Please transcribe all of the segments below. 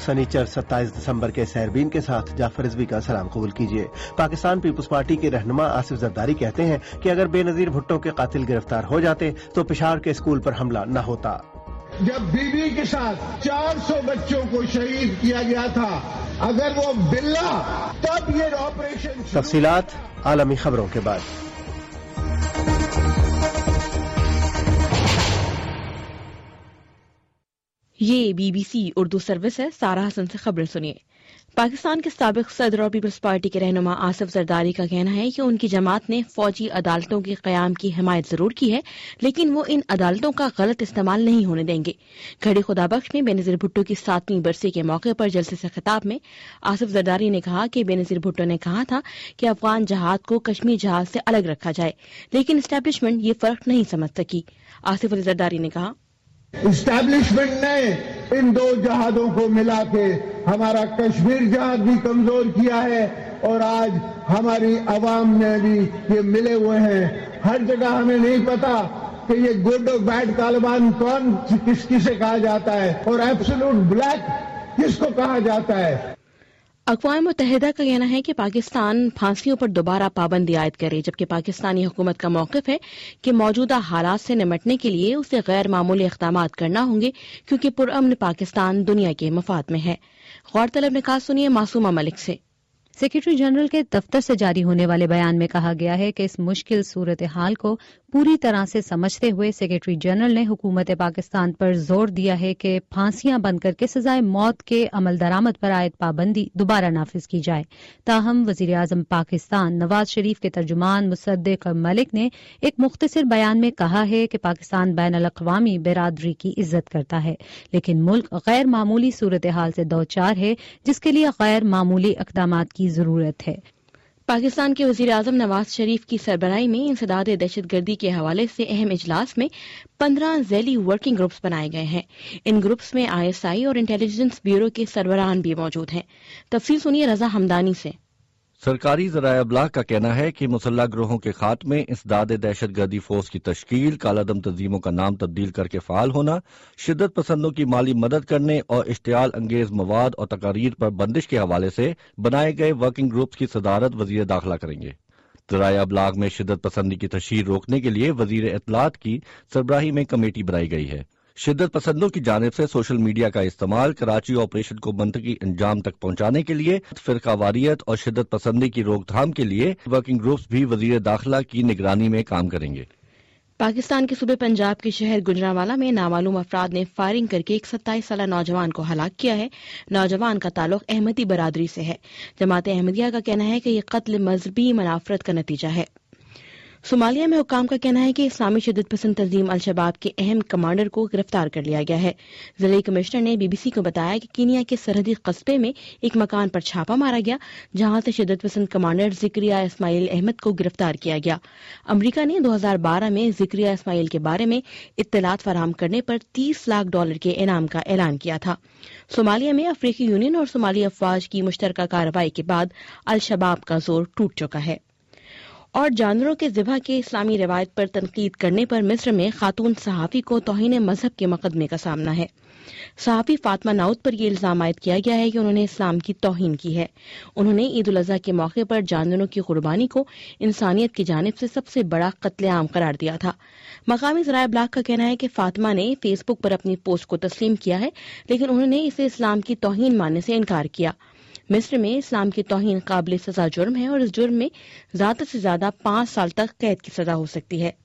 سنیچر 27 دسمبر کے سیربین کے ساتھ جعفر رضوی کا سلام قبول کیجیے۔ پاکستان پیپلز پارٹی کے رہنما آصف زرداری کہتے ہیں کہ اگر بے نظیر بھٹو کے قاتل گرفتار ہو جاتے تو پشاور کے اسکول پر حملہ نہ ہوتا۔ جب بیوی کے ساتھ 400 بچوں کو شہید کیا گیا تھا، اگر وہ بلا تب یہ آپریشن۔ تفصیلات عالمی خبروں کے بعد۔ یہ BBC اردو سروس ہے۔ سارہ حسن سے خبریں سنیے۔ پاکستان کے سابق صدر اور پیپلز پارٹی کے رہنما آصف زرداری کا کہنا ہے کہ ان کی جماعت نے فوجی عدالتوں کے قیام کی حمایت ضرور کی ہے، لیکن وہ ان عدالتوں کا غلط استعمال نہیں ہونے دیں گے۔ گھڑی خدا بخش میں بے نظیر بھٹو کی 7ویں برسی کے موقع پر جلسے سے خطاب میں آصف زرداری نے کہا کہ بے نظیر بھٹو نے کہا تھا کہ افغان جہاد کو کشمیر جہاد سے الگ رکھا جائے، لیکن اسٹیبلشمنٹ یہ فرق نہیں سمجھ سکی۔ آصف علی زرداری نے کہا، اسٹیبلشمنٹ نے ان دو جہادوں کو ملا کے ہمارا کشمیر جہاد بھی کمزور کیا ہے، اور آج ہماری عوام نے بھی یہ ملے ہوئے ہیں۔ ہر جگہ ہمیں نہیں پتا کہ یہ گڈ اور بیڈ طالبان کون کسے کہا جاتا ہے اور ایبسولوٹ بلیک کس کو کہا جاتا ہے۔ اقوام متحدہ کا کہنا ہے کہ پاکستان پھانسیوں پر دوبارہ پابندی عائد کرے، جبکہ پاکستانی حکومت کا موقف ہے کہ موجودہ حالات سے نمٹنے کے لیے اسے غیر معمولی اقدامات کرنا ہوں گے، کیونکہ پرامن پاکستان دنیا کے مفاد میں ہے۔ غور طلب نکات سنیے معصومہ ملک سے۔ سیکرٹری جنرل کے دفتر سے جاری ہونے والے بیان میں کہا گیا ہے کہ اس مشکل صورتحال کو پوری طرح سے سمجھتے ہوئے سیکرٹری جنرل نے حکومت پاکستان پر زور دیا ہے کہ پھانسیاں بند کر کے سزائے موت کے عمل درآمد پر عائد پابندی دوبارہ نافذ کی جائے۔ تاہم وزیر اعظم پاکستان نواز شریف کے ترجمان مصدق ملک نے ایک مختصر بیان میں کہا ہے کہ پاکستان بین الاقوامی برادری کی عزت کرتا ہے، لیکن ملک غیر معمولی صورتحال سے دوچار ہے جس کے لیے غیر معمولی اقدامات کی ضرورت ہے۔ پاکستان کے وزیر اعظم نواز شریف کی سربراہی میں انسداد دہشت گردی کے حوالے سے اہم اجلاس میں 15 ذیلی ورکنگ گروپس بنائے گئے ہیں۔ ان گروپس میں ISI اور انٹیلیجنس بیورو کے سربراہان بھی موجود ہیں۔ تفصیل سنیے رضا حمدانی سے۔ سرکاری ذرائع ابلاغ کا کہنا ہے کہ مسلح گروہوں کے خاتمے، انسداد دہشت گردی فورس کی تشکیل، کالعدم تنظیموں کا نام تبدیل کر کے فعال ہونا، شدت پسندوں کی مالی مدد کرنے اور اشتعال انگیز مواد اور تقاریر پر بندش کے حوالے سے بنائے گئے ورکنگ گروپس کی صدارت وزیر داخلہ کریں گے۔ ذرائع ابلاغ میں شدت پسندی کی تشہیر روکنے کے لیے وزیر اطلاعات کی سربراہی میں کمیٹی بنائی گئی ہے۔ شدت پسندوں کی جانب سے سوشل میڈیا کا استعمال کراچی آپریشن کو منطقی انجام تک پہنچانے کے لیے، فرقہ واریت اور شدت پسندی کی روک تھام کے لیے ورکنگ گروپس بھی وزیر داخلہ کی نگرانی میں کام کریں گے۔ پاکستان کے صوبے پنجاب کے شہر گجرانوالہ میں نامعلوم افراد نے فائرنگ کر کے ایک 27 سالہ نوجوان کو ہلاک کیا ہے۔ نوجوان کا تعلق احمدی برادری سے ہے۔ جماعت احمدیہ کا کہنا ہے کہ یہ قتل مذہبی منافرت کا نتیجہ ہے۔ صومالیہ میں حکام کا کہنا ہے کہ اسلامی شدت پسند تنظیم الشباب کے اہم کمانڈر کو گرفتار کر لیا گیا ہے۔ ضلعی کمشنر نے BBC کو بتایا کہ کینیا کے سرحدی قصبے میں ایک مکان پر چھاپا مارا گیا، جہاں سے شدت پسند کمانڈر ذکریہ اسماعیل احمد کو گرفتار کیا گیا۔ امریکہ نے 2012 میں ذکریہ اسماعیل کے بارے میں اطلاعات فراہم کرنے پر $30 لاکھ کے انعام کا اعلان کیا تھا۔ صومالیہ میں افریقی یونین اور صومالی افواج کی مشترکہ کارروائی کے بعد الشباب کا زور ٹوٹ چکا ہے۔ اور جانوروں کے ذبح کے اسلامی روایت پر تنقید کرنے پر مصر میں خاتون صحافی کو توہین مذہب کے مقدمے کا سامنا ہے۔ صحافی فاطمہ ناؤد پر یہ الزام عائد کیا گیا ہے کہ انہوں نے اسلام کی توہین کی ہے۔ انہوں نے عید الاضحیٰ کے موقع پر جانوروں کی قربانی کو انسانیت کی جانب سے سب سے بڑا قتل عام قرار دیا تھا۔ مقامی ذرائع ابلاغ کا کہنا ہے کہ فاطمہ نے فیس بک پر اپنی پوسٹ کو تسلیم کیا ہے، لیکن انہوں نے اسے اسلام کی توہین ماننے سے انکار کیا۔ مصر میں اسلام کی توہین قابل سزا جرم ہے اور اس جرم میں زیادہ سے زیادہ 5 سال تک قید کی سزا ہو سکتی ہے۔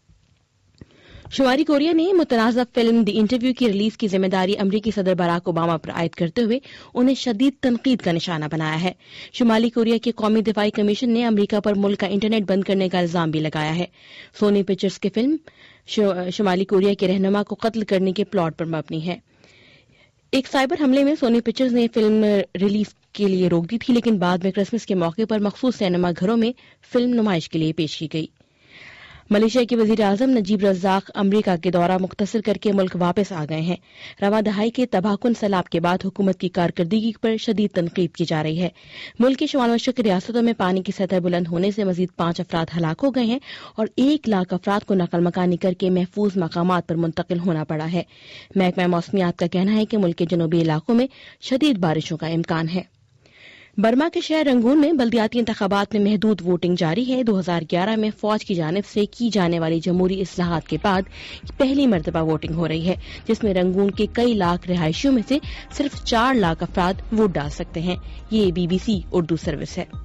شمالی کوریا نے متنازع فلم دی انٹرویو کی ریلیز کی ذمہ داری امریکی صدر باراک اوباما پر عائد کرتے ہوئے انہیں شدید تنقید کا نشانہ بنایا ہے۔ شمالی کوریا کے قومی دفاعی کمیشن نے امریکہ پر ملک کا انٹرنیٹ بند کرنے کا الزام بھی لگایا ہے۔ سونی پکچرز کی فلم شمالی کوریا کے رہنما کو قتل کرنے کے پلاٹ پر مبنی ہے۔ ایک سائبر حملے میں سونی پکچرز نے فلم ریلیز کے لیے روک دی تھی، لیکن بعد میں کرسمس کے موقع پر مخصوص سینما گھروں میں فلم نمائش کے لیے پیش کی گئی۔ मलेशिया के वजीर आजम नजीब रज़ाक अमरीका के दौरा मुख्तसर करके मुल्क वापस आ गए हैं। रवां दहाई के तबाहकुन सैलाब के बाद हुकूमत की कारकर्दगी पर शदीद तनकीद की जा रही है। मुल्क के शुमाल मशरक़ी रियासतों में पानी की सतह बुलंद होने से मजीद 5 अफराद हलाक हो गए हैं और 1 लाख अफराद को नकल मकानी करके महफूज मकामात पर मुंतकिल होना पड़ा है। महकमा मौसमियात का कहना है कि मुल्क के जनूबी इलाकों में शदीद बारिशों का इम्कान है। बर्मा के शहर रंगून में बल्दियाती इंतखाबात में महदूद वोटिंग जारी है। 2011 में फौज की जानिब से की जाने वाली जमहूरी इस्लाहात के बाद पहली मरतबा वोटिंग हो रही है, जिसमें रंगून के कई लाख रिहायशियों में से सिर्फ 4 लाख अफराद वोट डाल सकते हैं। ये BBC उर्दू सर्विस है।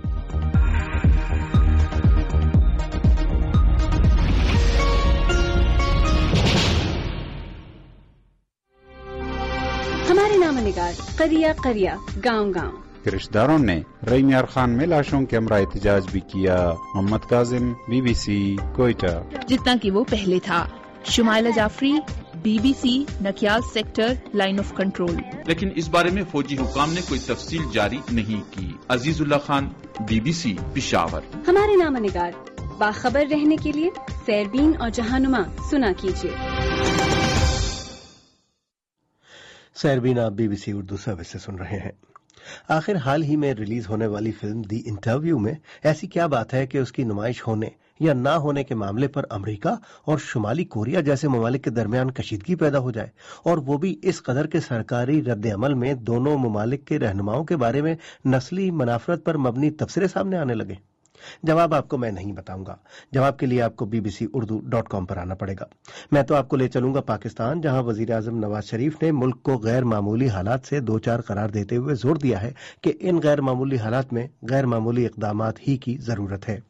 हमारे नामनिगार करिया करिया गाँव गाँव रिश्तेदारों ने रईम यार खान में लाशों के हमरा एहतजाज भी किया। मोहम्मद काजिम, BBC कोयटा। जितना कि वो पहले था। Shumaila Jafri, BBC Nakiyal sector line of control. लेकिन इस बारे में फौजी हुकाम ने कोई तफसील जारी नहीं की। अजीजुल्लाह खान, BBC पिशावर। हमारे नामनिगार बाखबर रहने के लिए सैरबीन और जहानुमा सुना कीजिए। सैरबीन आप BBC उर्दू सर्विस से सुन रहे हैं। आखिर हाल ही में रिलीज होने वाली फिल्म दी इंटरव्यू में ऐसी क्या बात है कि उसकी नुमाइश होने या ना होने के मामले पर अमेरिका और शुमाली कोरिया जैसे ममालिक के दरमियान कशीदगी पैदा हो जाए, और वो भी इस कदर के सरकारी रद्द अमल में दोनों ममालिक के रहनुमाओं के बारे में नस्ली मनाफरत पर मबनी तबसरे सामने आने लगे? जवाब आपको मैं नहीं बताऊंगा। जवाब के लिए आपको bbcurdu.com पर आना पड़ेगा। मैं तो आपको ले चलूंगा पाकिस्तान, जहां वजीर आजम नवाज शरीफ ने मुल्क को गैर मामूली हालात से दो चार करार देते हुए जोर दिया है कि इन गैर मामूली हालात में गैर मामूली इक़दामात ही की जरूरत है।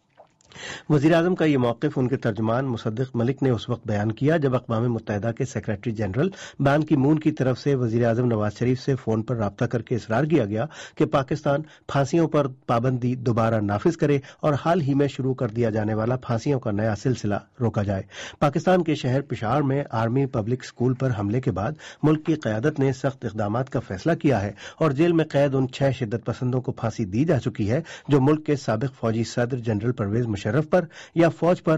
वजीर आजम का ये मौक़िफ़ उनके तर्जुमान मुसद्दिक मलिक ने उस वक्त बयान किया जब अक़वाम मुत्तहिदा के सेक्रेटरी जनरल बान की मून की तरफ से वजीर आजम नवाज शरीफ से फोन पर राब्ता करके इसरार किया गया कि पाकिस्तान फांसियों पर पाबंदी दोबारा नाफिज करे और हाल ही में शुरू कर दिया जाने वाला फांसियों का नया सिलसिला रोका जाए। पाकिस्तान के शहर पेशावर में आर्मी पब्लिक स्कूल पर हमले के बाद मुल्क की क़यादत ने सख्त इक़दामात का फैसला किया है और जेल में कैद उन 6 शिद्दत पसंदों को फांसी दी जा चुकी है जो मुल्क के साबिक फौजी सदर जनरल परवेज मुशर्रफ पर या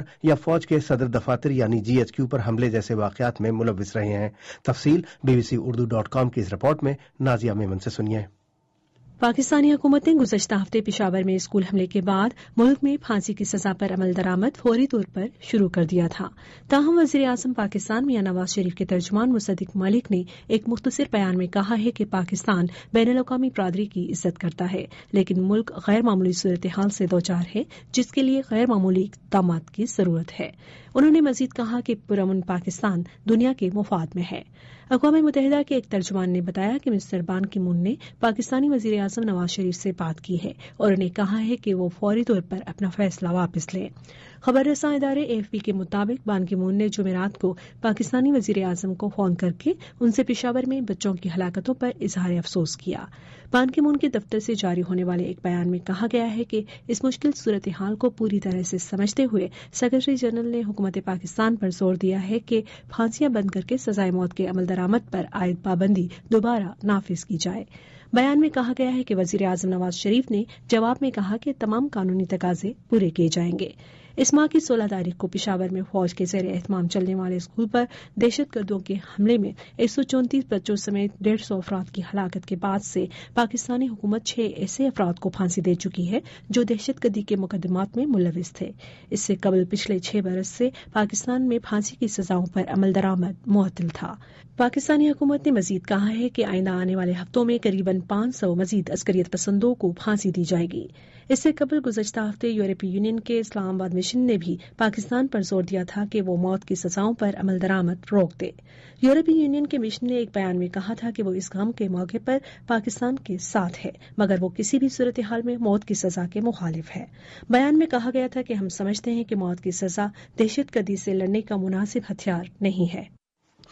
फौज के सदर दफातर यानी GHQ पर हमले जैसे वाकयात में मुलव्विस रहे हैं। तफसील bbcurdu.com की इस रिपोर्ट में नाजिया मेमन से सुनिए। पाकिस्तानी हुकूमत ने गुज़श्ता हफ्ते पेशावर में स्कूल हमले के बाद मुल्क में फांसी की सजा पर अमल दरामद फौरी तौर पर शुरू कर दिया था। ताहम वज़ीर आज़म पाकिस्तान मियां नवाज शरीफ के तर्जुमान मुसद्दिक मलिक ने एक मुख्तसर बयान में कहा है कि पाकिस्तान बैनुल-अक़वामी बरादरी की इज्जत करता है, लेकिन मुल्क गैर मामूली सूरत हाल से दो चार है जिसके लिए गैर मामूली इक़दामात की जरूरत है। उन्होंने मजीद कहा कि पुरअमन पाकिस्तान दुनिया के मुफाद में है। अक़वाम मुत्तहिदा के एक तर्जुमान ने बताया कि मिस्टर बान की मून ने पाकिस्तानी वज़ीर आज़म नवाज शरीफ से बात की है और उन्हें कहा है कि वो फौरी तौर पर अपना फैसला वापस लें। खबर रसां इदारे AFP के मुताबिक बान की मून ने जुमेरात को पाकिस्तानी वज़ीर आज़म को फोन करके उनसे पेशावर में बच्चों की हलाकतों पर इजहार अफसोस किया। बान की मून के दफ्तर से जारी होने वाले एक बयान में कहा गया है कि इस मुश्किल सूरत हाल को पूरी तरह से समझते हुए सेक्रेटरी जनरल ने हुकूमत पाकिस्तान पर जोर दिया है कि फांसियां बंद करके सजाए मौत के अमल दरामद पर आयद पाबंदी दोबारा नाफिज की जाए। बयान में कहा गया है कि वज़ीर आज़म नवाज शरीफ ने जवाब में कहा कि तमाम कानूनी तकाजे पूरे किए जाएंगे। इस माह की 16 तारीख को पेशावर में फौज के ज़ेर एहतमाम चलने वाले स्कूल पर दहशतगर्दों के हमले में 134 बच्चों समेत 150 अफराद की हलाकत के बाद से पाकिस्तानी हुकूमत 6 ऐसे अफराद को फांसी दे चुकी है जो दहशतगर्दी के मुकदमात में मुलविस थे। इससे कबल पिछले 6 बरस से पाकिस्तान में फांसी की सजाओं पर अमल दरामद मुअत्तल था। पाकिस्तानी हुकूमत ने मजीद कहा है कि आइंदा आने वाले हफ्तों में करीबन 500 मजीद अस्करियत पसंदों को फांसी दी जाएगी। इससे कबल गुज़श्ता हफ्ते यूरोपीय यूनियन के इस्लामाबाद मिशन ने भी पाकिस्तान पर जोर दिया था कि वो मौत की सजाओं पर अमल दरामद रोक दे। यूरोपीय यूनियन के मिशन ने एक बयान में कहा था कि वो इस काम के मौके पर पाकिस्तान के साथ है, मगर वो किसी भी सूरत हाल में मौत की सजा के मुखालिफ है। बयान में कहा गया था कि हम समझते हैं कि मौत की सजा दहशतगर्दी से लड़ने का मुनासिब हथियार नहीं है।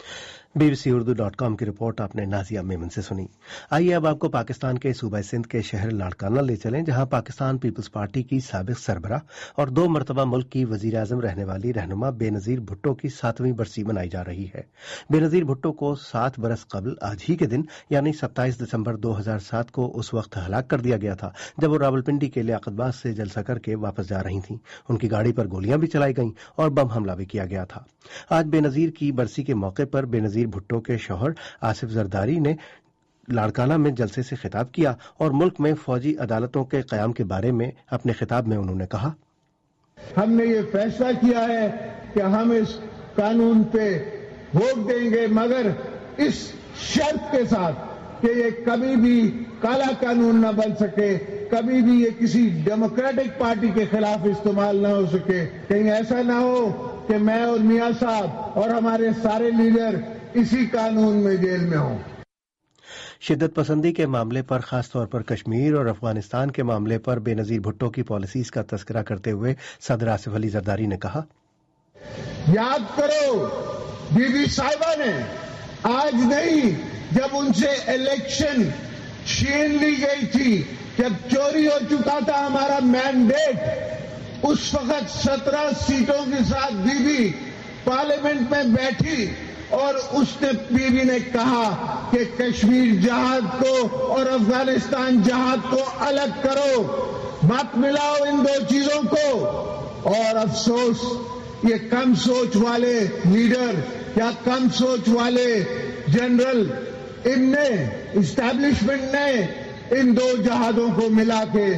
BBC.com की रिपोर्ट आपने नाजिया मेमन से सुनी। आइए अब आपको पाकिस्तान के सूबा सिंध के शहर लाड़काना ले चलें, जहां पाकिस्तान पीपल्स पार्टी की साबिक सरबराह और 2 मरतबा मुल्क की वजीर आजम रहने वाली रहनुमा बेनजीर भुट्टो की 7वीं बरसी मनाई जा रही है। बेनजीर भुट्टो को 7 बरस कबल आज ही के दिन यानी 27 दिसंबर 2007 को उस वक्त हलाक कर दिया गया था जब वो रावलपिंडी के लियाकतबाग से जलसा करके वापस जा रही थीं। उनकी गाड़ी पर गोलियां भी चलाई गईं और बम हमला भी किया गया था। आज बेनजीर की बरसी के मौके पर बेनजीर भुट्टो के शौहर आसिफ जरदारी ने लाड़काना में जलसे से खिताब किया और मुल्क में फौजी अदालतों के कयाम के बारे में अपने खिताब में उन्होंने कहा, हमने ये फैसला किया है कि हम इस कानून पे वोट देंगे, मगर इस शर्त के साथ कि ये कभी भी काला कानून न बन सके, कभी भी ये किसी डेमोक्रेटिक पार्टी के खिलाफ इस्तेमाल न हो सके। कहीं ऐसा ना हो कि मैं और मियां साहब और हमारे सारे लीडर इसी कानून में जेल में हों। शिद्दत पसंदी के मामले पर, खासतौर पर कश्मीर और अफगानिस्तान के मामले पर बेनजीर भुट्टो की पॉलिसीज का तस्करा करते हुए सदर आसिफ अली जरदारी ने कहा, याद करो बीबी साहिबा ने आज नहीं, जब उनसे इलेक्शन छीन ली गई थी, जब चोरी हो चुका था हमारा मैंडेट, उस वक्त 17 सीटों के साथ बीबी पार्लियामेंट में बैठी और उसने बीबी ने कहा कि कश्मीर जहाद को और अफगानिस्तान जहाद को अलग करो, मत मिलाओ इन 2 चीजों को। और अफसोस ये कम सोच वाले लीडर या कम सोच वाले जनरल, इनने इस्टेब्लिशमेंट ने इन 2 जहादों को मिला के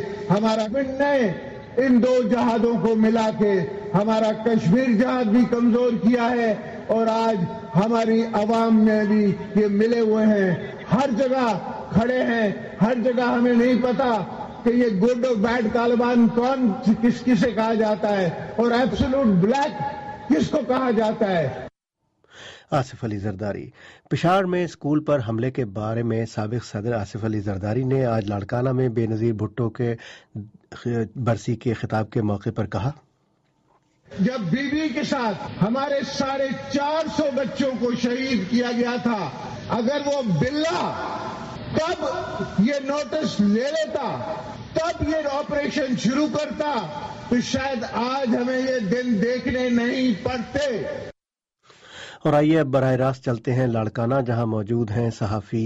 हमारा कश्मीर जहाद भी कमजोर किया है और आज हमारी अवाम में भी ये मिले हुए हैं, हर जगह खड़े हैं, हर जगह हमें नहीं पता कि ये गुड और बैड तालिबान कौन किसे कहा जाता है और एब्सोल्यूट ब्लैक किसको कहा जाता है। आसिफ अली जरदारी। पिशावर में स्कूल पर हमले के बारे में साबिक सदर आसिफ अली जरदारी ने आज लाड़काना में बेनजीर भुट्टो के बरसी के खिताब के मौके पर कहा, जब बीबी के साथ हमारे 450 बच्चों को शहीद किया गया था, अगर वो बिल्ला तब ये नोटिस ले लेता, तब ये ऑपरेशन शुरू करता, तो शायद आज हमें ये दिन देखने नहीं पड़ते। और आइए अब बराह रास्त चलते हैं लाड़काना, जहां मौजूद हैं सहाफी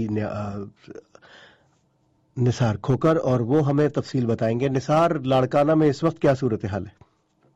निसार खोकर और वो हमें तफसील बताएंगे। निसार, लाड़काना में इस वक्त क्या सूरत हाल है?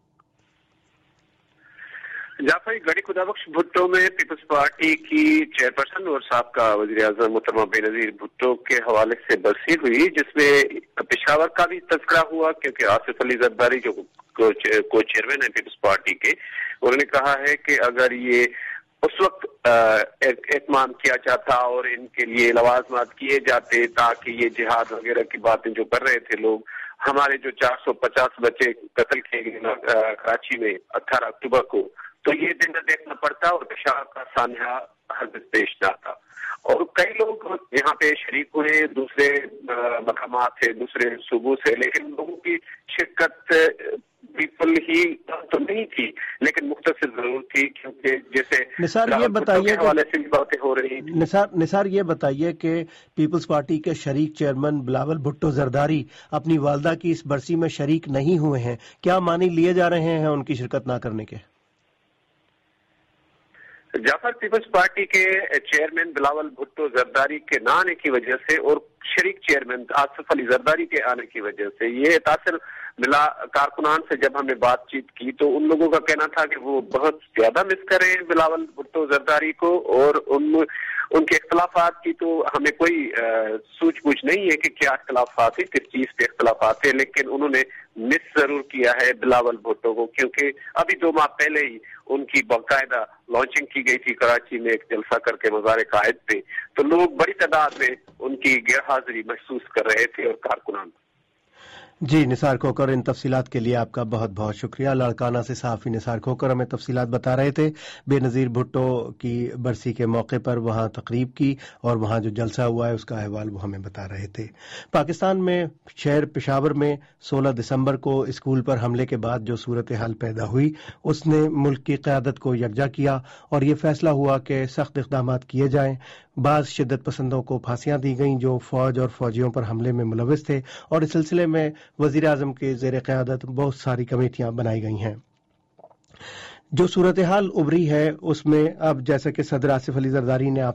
जाफरी, गड़ी खुदाबख्श भुट्टो में पीपल्स पार्टी की चेयरपर्सन और साबका वजीर आजम मोहतरमा बेनजीर भुट्टो के हवाले से बरसी हुई, जिसमें पेशावर का भी तज़किरा हुआ, क्योंकि आसिफ अली जरदारी जो को चेयरमैन है पीपल्स पार्टी के, उन्होंने कहा है कि अगर ये उस वक्त एहतमाम किया जाता और इनके लिए लवाजमात किए जाते ताकि ये जिहाद वगैरह की बातें जो कर रहे थे लोग, हमारे जो 450 बच्चे कत्ल किए गए कराची में 18 अक्टूबर को, तो ये दिन देखना पड़ता और पेशावर का सान्हा हरगिज़ पेश न आता। और कई लोग यहाँ पे शरीक हुए दूसरे मकामात से, दूसरे सूबों से, लेकिन लोगों की शिरकत बिल्कुल ही तो नहीं थी, लेकिन मुख्तसर जरूर थी, क्योंकि जैसे निसार ये बताइए हवाले से भी बातें हो रही थी। निसार ये बताइए कि पीपल्स पार्टी के शरीक चेयरमैन बिलावल भुट्टो जरदारी अपनी वालदा की इस बरसी में शरीक नहीं हुए हैं, क्या मानी लिए जा रहे हैं उनकी शिरकत ना करने के? जाफर, पीपल्स पार्टी के चेयरमैन बिलावल भुट्टो जरदारी के ना आने की वजह से और शरीक चेयरमैन आसिफ अली जरदारी के आने की वजह से ये तासर मिला। कारकुनान से जब हमने बातचीत की तो उन लोगों का कहना था कि वो बहुत ज्यादा मिस करें बिलावल भुट्टो जरदारी को, और उनके इख्तलाफात की तो हमें कोई सूझबूझ नहीं है कि क्या इख्तलाफात है, किस चीज पे इख्तलाफात है, लेकिन उन्होंने मिस जरूर किया है बिलावल भुट्टो को, क्योंकि अभी 2 माह पहले ही उनकी बाकायदा लॉन्चिंग की गई थी कराची में एक जलसा करके मज़ार कायद पे, तो लोग बड़ी तादाद में उनकी गैर हाजिरी महसूस कर रहे थे और कारकुनान। जी निसार खोकर, इन तफसीलात के लिए आपका बहुत बहुत शुक्रिया। लाड़काना से सहाफ़ी निसार खोकर हमें तफसीलात बता रहे थे बेनज़ीर भुट्टो की बरसी के मौके पर वहाँ तकरीब की और वहाँ जो जलसा हुआ है उसका अहवाल वो हमें बता रहे थे। पाकिस्तान में शहर पेशावर में 16 दिसंबर को स्कूल पर हमले के बाद जो सूरत हाल पैदा हुई उसने मुल्क की क़यादत को यकजा किया और ये फैसला हुआ कि सख्त इक़दामात किए जाएं। बाज़ शिद्दत पसंदों को फांसियां दी गईं जो फौज और फौजियों पर हमले में मुलविस थे और इस सिलसिले में वज़ीर आज़म के ज़ेर क़यादत बहुत सारी कमेटियां बनाई गई हैं। जो सूरत हाल उभरी है उसमें अब जैसा कि सदर आसिफ अली जरदारी ने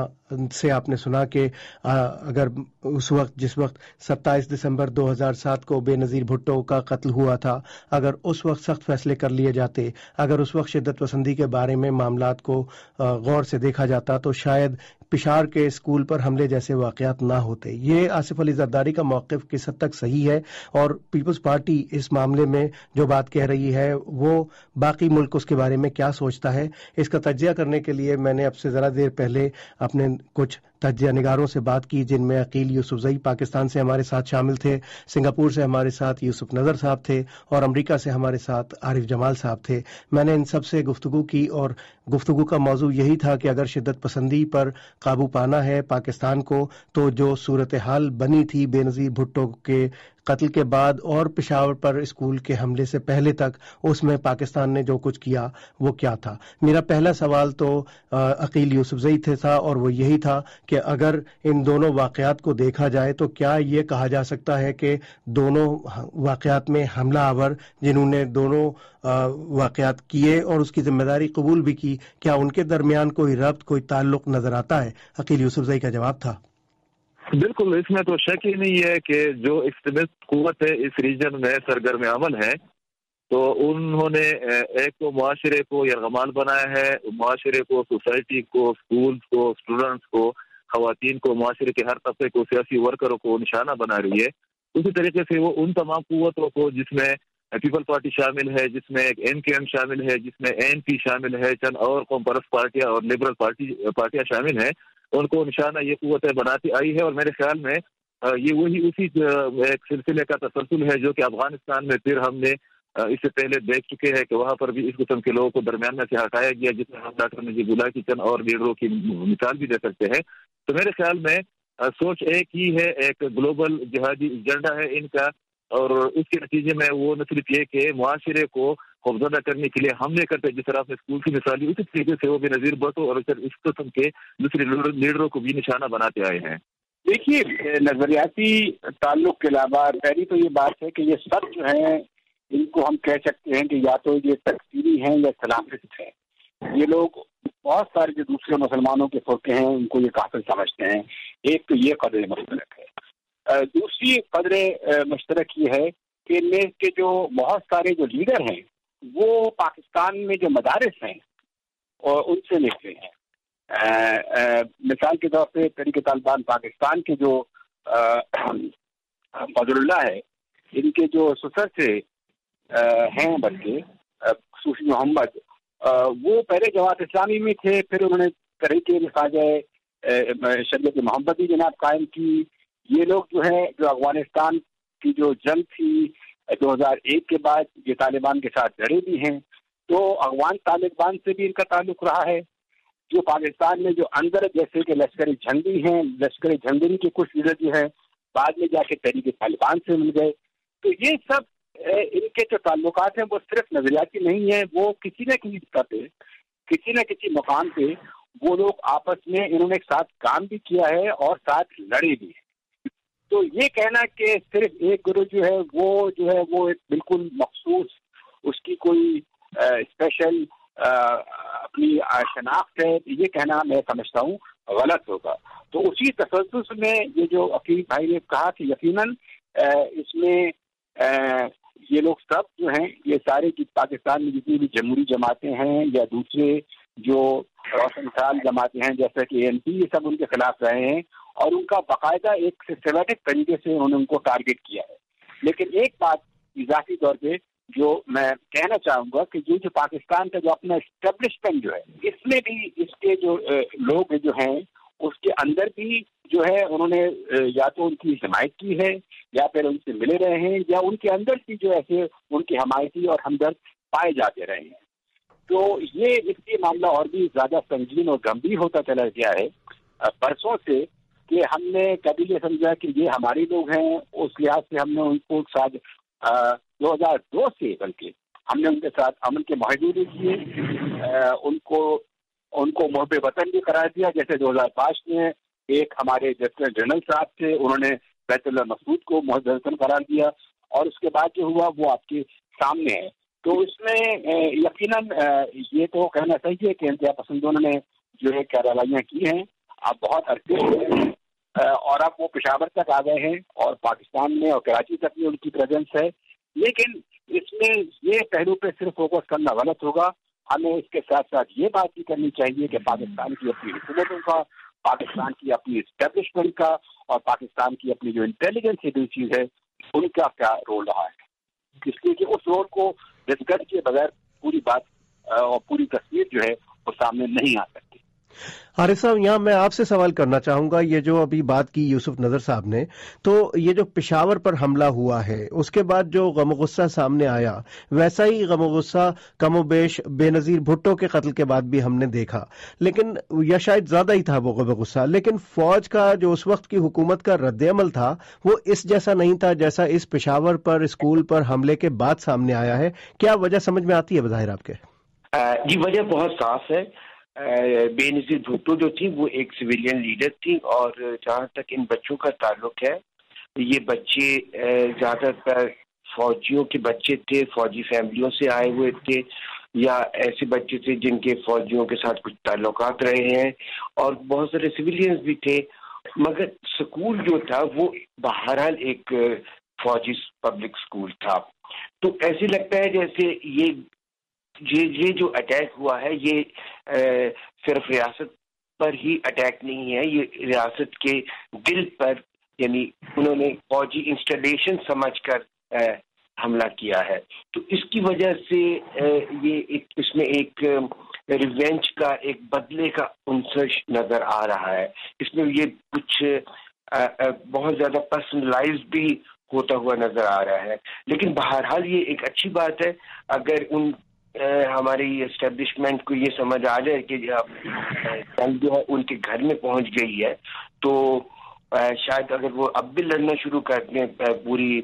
आपने सुना कि अगर उस वक्त जिस वक्त 27 दिसंबर 2007 को बेनज़ीर भुट्टो का कत्ल हुआ था, अगर उस वक्त सख्त फैसले कर लिए जाते, अगर उस वक्त शिद्दत पसंदी के बारे में मामलात को गौर से देखा जाता तो शायद पिशावर के स्कूल पर हमले जैसे वाक़यात ना होते। ये आसिफ अली जरदारी का मौक़िफ़ किस हद तक सही है और पीपल्स पार्टी इस मामले में जो बात कह रही है वो बाकी मुल्क उसके बारे में क्या सोचता है, इसका तज्जिया करने के लिए मैंने अब से ज़रा देर पहले अपने कुछ तज्जिया निगारों से बात की जिनमें अकील यूसुफजई पाकिस्तान से हमारे साथ शामिल थे, सिंगापुर से हमारे साथ यूसुफ नज़र साहब थे और अमरीका से हमारे साथ आरिफ जमाल साहब थे। मैंने इन सब से गुफ्तगू की और गुफ्तगू का मौजू यही था कि अगर शिद्दत पसंदी पर काबू पाना है पाकिस्तान को तो जो सूरत हाल बनी थी बेनज़ीर भुट्टो के कत्ल के बाद और पेशावर पर स्कूल के हमले से पहले तक उसमें पाकिस्तान ने जो कुछ किया वो क्या था। मेरा पहला सवाल तो अकील यूसुफजई था और वो यही था कि अगर इन दोनों वाक़यात को देखा जाए तो क्या ये कहा जा सकता है कि दोनों वाक़यात में हमला आवर जिन्होंने दोनों वाक़यात किए और उसकी जिम्मेदारी कबूल भी की, क्या उनके दरमियान कोई रब्त कोई ताल्लुक नजर आता है? अकील यूसुफजई का जवाब था बिल्कुल, इसमें तो शक ही नहीं है कि जो एक्सट्रीमिस्ट कुव्वत है इस रीजन में सरगर्म अमल है तो उन्होंने एक तो मुआशरे को यरगमाल बनाया है, मुआशरे को, सोसाइटी को, स्कूल्स को, स्टूडेंट्स को, खवातीन को, मुआशरे के हर तबके को, सियासी वर्करों को निशाना बना रही है। उसी तरीके से वो उन तमाम कुव्वतों को जिसमें पीपल पार्टी शामिल है, जिसमें एक एनकेएम शामिल है, जिसमें एएनपी शामिल है, चंद और कौम परस्त पार्टियां और लिबरल पार्टियां शामिल हैं, उनको निशाना ये कुव्वतें बनाती आई है। और मेरे ख्याल में ये वही उसी एक सिलसिले का तसलसल है जो कि अफगानिस्तान में फिर हमने इससे पहले देख चुके हैं कि वहां पर भी इस किस्म के लोगों को दरमियान में से हटाया गया, जिसमें हम डॉक्टर नजीबुल्लाह की चंद और लीडरों की मिसाल भी दे सकते हैं। तो मेरे ख्याल में सोच एक ही है, एक ग्लोबल जिहादी एजेंडा है इनका और उसके नतीजे में वो न सिर्फ ये कि मुआशरे को खौफजदा करने के लिए हमले करते जिस तरह से स्कूल की मिसाली, उसी तरीके से वो बेनज़ीर भुट्टो और इस किस्म के दूसरे लीडरों को भी निशाना बनाते आए हैं। देखिए, नजरियाती ताल्लुक के अलावा पहली तो ये बात है कि ये सब जो है इनको हम कह सकते हैं कि या तो ये तकफीरी हैं या सलाफिस्ट हैं। ये लोग बहुत सारे जो दूसरे मुसलमानों के फ़िरक़े हैं उनको ये काफिर समझते हैं। एक तो ये कदर मुश्तरक है, दूसरी कदर मुश्तरक ये है कि इनमें के जो बहुत सारे जो लीडर हैं वो पाकिस्तान में जो मदारिस हैं और उनसे निकले हैं। मिसाल के तौर पे तहरीक तालिबान पाकिस्तान के जो फजलुल्लाह है, इनके जो ससुर से हैं बल्कि सूफी मोहम्मद, वो पहले जमात इस्लामी में थे, फिर उन्होंने तहरीक ख्वाजा शरीयत मोहम्मदी जनाब कायम की। ये लोग जो है जो अफगानिस्तान की जो जंग थी 2001 के बाद ये तालिबान के साथ लड़े भी हैं, तो अफगान तालिबान से भी इनका ताल्लुक रहा है। जो पाकिस्तान में जो अंदर जैसे कि लश्कर झंडी हैं, लश्कर झंडी के कुछ लीडर जो है बाद में जाके तहरीक तालिबान से मिल गए। तो ये सब इनके जो ताल्लुकात हैं वो सिर्फ नजरियाती नहीं है, वो किसी न किसी स्तर पे, किसी न किसी मकाम पे वो लोग आपस में इन्होंने साथ काम भी किया है और साथ लड़े भी हैं। तो ये कहना कि सिर्फ एक गुरु जो है वो एक बिल्कुल मखसूस उसकी कोई स्पेशल अपनी शनाख्त है, ये कहना मैं समझता हूँ गलत होगा। तो उसी तसल्सल में ये जो अकील भाई ने कहा कि यकीनन इसमें ये लोग सब जो हैं ये सारे पाकिस्तान में जितनी भी जमहूरी जमातें हैं या दूसरे जो रोशनसाल जमातें हैं जैसे कि एएनपी, ये सब उनके खिलाफ रहे हैं और उनका बाकायदा एक सिस्टमैटिक तरीके से उन्होंने उनको टारगेट किया है। लेकिन एक बात इजाफी तौर पे जो मैं कहना चाहूँगा कि ये जो पाकिस्तान का जो अपना एस्टेब्लिशमेंट जो है, इसमें भी इसके जो लोग जो हैं उसके अंदर भी जो है उन्होंने या तो उनकी हिमायत की है یا پھر ان سے ملے رہے ہیں یا ان کے اندر کی جو ایسے ان کی حمایتی اور ہمدرد پائے جاتے رہے ہیں. تو یہ اس لیے معاملہ اور بھی زیادہ سنگین اور گمبھیر ہوتا چلا گیا ہے برسوں سے کہ ہم نے کبھی یہ سمجھا کہ یہ ہمارے لوگ ہیں. اس لحاظ سے ہم نے ان کو ساتھ 2002 سے بلکہ ہم نے ان کے ساتھ امن کے معاہدے بھی کیے, ان کو محب وطن بھی قرار دیا. جیسے 2005 میں ایک ہمارے لیفٹیننٹ جنرل صاحب تھے, انہوں نے بیت اللہ مسعود کو محب وطن قرار دیا, اور اس کے بعد جو ہوا وہ آپ کے سامنے ہے. تو اس میں یقیناً یہ تو کہنا صحیح ہے کہ انتہا پسندوں نے جو ہے کارروائیاں کی ہیں, اب بہت عرصے ہیں اور اب وہ پشاور تک آ گئے ہیں اور پاکستان میں اور کراچی تک بھی ان کی پریزنس ہے. لیکن اس میں یہ پہلو پہ صرف فوکس کرنا غلط ہوگا. ہمیں اس کے ساتھ ساتھ یہ بات بھی کرنی چاہیے کہ پاکستان کی اپنی حکومتوں کا, پاکستان کی اپنی اسٹیبلشمنٹ کا اور پاکستان کی اپنی جو انٹیلیجنس ایجنسیز ہے ان کا کیا رول رہا ہے. اس لیے کہ اس رول کو ڈسکس کیے بغیر پوری بات اور پوری تصویر جو ہے وہ سامنے نہیں آ سکتی. عارف صاحب, یہاں میں آپ سے سوال کرنا چاہوں گا, یہ جو ابھی بات کی یوسف نظر صاحب نے, تو یہ جو پشاور پر حملہ ہوا ہے اس کے بعد جو غم و غصہ سامنے آیا, ویسا ہی غم و غصہ کم و بیش بے نظیر بھٹو کے قتل کے بعد بھی ہم نے دیکھا, لیکن یا شاید زیادہ ہی تھا وہ غم و غصہ. لیکن فوج کا جو اس وقت کی حکومت کا رد عمل تھا وہ اس جیسا نہیں تھا جیسا اس پشاور پر اسکول پر حملے کے بعد سامنے آیا ہے. کیا وجہ سمجھ میں آتی ہے بظاہر آپ کے؟ جی, وجہ بہت صاف ہے. بے نظیر بھٹو جو تھی وہ ایک سویلین لیڈر تھی, اور جہاں تک ان بچوں کا تعلق ہے, یہ بچے زیادہ تر فوجیوں کے بچے تھے, فوجی فیملیوں سے آئے ہوئے تھے, یا ایسے بچے تھے جن کے فوجیوں کے ساتھ کچھ تعلقات رہے ہیں, اور بہت سارے سویلینز بھی تھے. مگر سکول جو تھا وہ بہرحال ایک فوجی پبلک سکول تھا. تو ایسے لگتا ہے جیسے یہ جو اٹیک ہوا ہے یہ صرف ریاست پر ہی اٹیک نہیں ہے, یہ ریاست کے دل پر, یعنی انہوں نے فوجی انسٹالیشن سمجھ کر حملہ کیا ہے. تو اس کی وجہ سے یہ اس میں ایک ریونج کا, ایک بدلے کا عنصر نظر آ رہا ہے. اس میں یہ کچھ بہت زیادہ پرسنلائز بھی ہوتا ہوا نظر آ رہا ہے. لیکن بہرحال یہ ایک اچھی بات ہے اگر ہماری اسٹیبلشمنٹ کو یہ سمجھ آ جائے کہ جنگ جو ہے ان کے گھر میں پہنچ گئی ہے, تو شاید اگر وہ اب بھی لڑنا شروع کر دیں پوری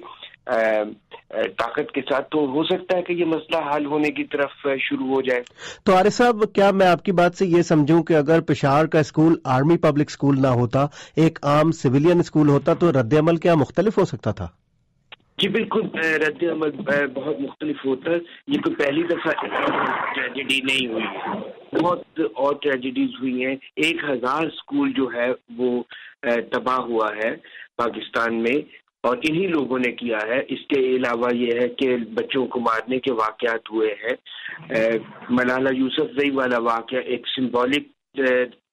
طاقت کے ساتھ, تو ہو سکتا ہے کہ یہ مسئلہ حل ہونے کی طرف شروع ہو جائے. تو عارف صاحب, کیا میں آپ کی بات سے یہ سمجھوں کہ اگر پشاور کا اسکول آرمی پبلک اسکول نہ ہوتا, ایک عام سویلین اسکول ہوتا, تو رد عمل کیا مختلف ہو سکتا تھا؟ جی بالکل, رد عمل بہت مختلف ہوتا ہے. یہ کوئی پہلی دفعہ ٹریجڈی نہیں ہوئی ہے, بہت اور ٹریجڈیز ہوئی ہیں. 1000 اسکول جو ہے وہ تباہ ہوا ہے پاکستان میں, اور انہی لوگوں نے کیا ہے. اس کے علاوہ یہ ہے کہ بچوں کو مارنے کے واقعات ہوئے ہیں. ملالہ یوسفزئی والا واقعہ ایک سمبولک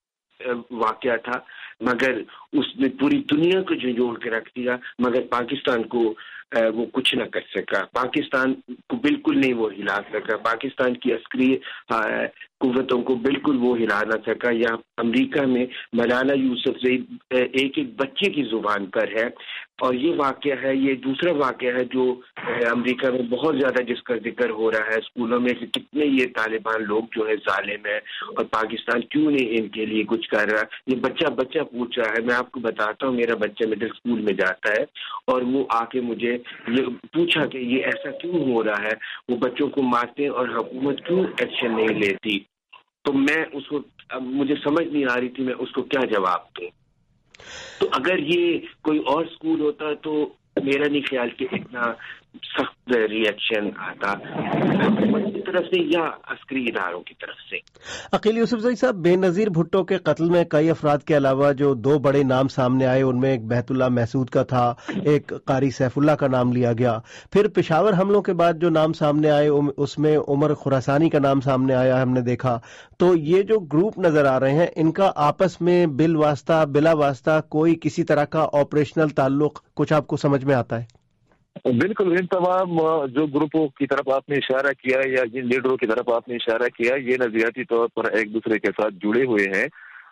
واقعہ تھا, مگر اس نے پوری دنیا کو جھنجھوڑ کے رکھ دیا, مگر پاکستان کو وہ کچھ نہ کر سکا. پاکستان کو بالکل نہیں وہ ہلا سکا, پاکستان کی عسکری قوتوں کو بالکل وہ ہلا نہ سکا. یہاں امریکہ میں ملالہ یوسفزئی ایک بچے کی زبان پر ہے, اور یہ واقعہ ہے, یہ دوسرا واقعہ ہے جو امریکہ میں بہت زیادہ جس کا ذکر ہو رہا ہے اسکولوں میں, کہ کتنے یہ طالبان لوگ جو ہے ظالم ہیں, اور پاکستان کیوں نہیں ان کے لیے کچھ کر رہا. یہ بچہ پوچھ رہا ہے. میں آپ کو بتاتا ہوں, میرا بچہ مڈل اسکول میں جاتا ہے, اور وہ آ کے مجھے یہ پوچھا کہ یہ ایسا کیوں ہو رہا ہے, وہ بچوں کو مارتے ہیں اور حکومت کیوں ایکشن نہیں لیتی. تو میں اس کو, مجھے سمجھ نہیں آ رہی تھی میں اس کو کیا جواب دوں. تو اگر یہ کوئی اور اسکول ہوتا تو میرا نہیں خیال کہ اتنا سخت ریئیکشن آتا حکومت کی طرف سے یا عسکری اداروں کی طرف سے. عقیل یوسفزئی صاحب, بے نظیر بھٹو کے قتل میں کئی افراد کے علاوہ جو 2 بڑے نام سامنے آئے, ان میں ایک بیت اللہ محسود کا تھا, ایک قاری سیف اللہ کا نام لیا گیا. پھر پشاور حملوں کے بعد جو نام سامنے آئے اس میں عمر خراسانی کا نام سامنے آیا, ہم نے دیکھا. تو یہ جو گروپ نظر آ رہے ہیں, ان کا آپس میں بالواسطہ بلا واسطہ کوئی کسی طرح کا آپریشنل تعلق کچھ آپ کو سمجھ میں آتا ہے؟ بالکل, ان تمام جو گروپوں کی طرف آپ نے اشارہ کیا یا جن لیڈروں کی طرف آپ نے اشارہ کیا, یہ نظریاتی طور پر ایک دوسرے کے ساتھ جڑے ہوئے ہیں.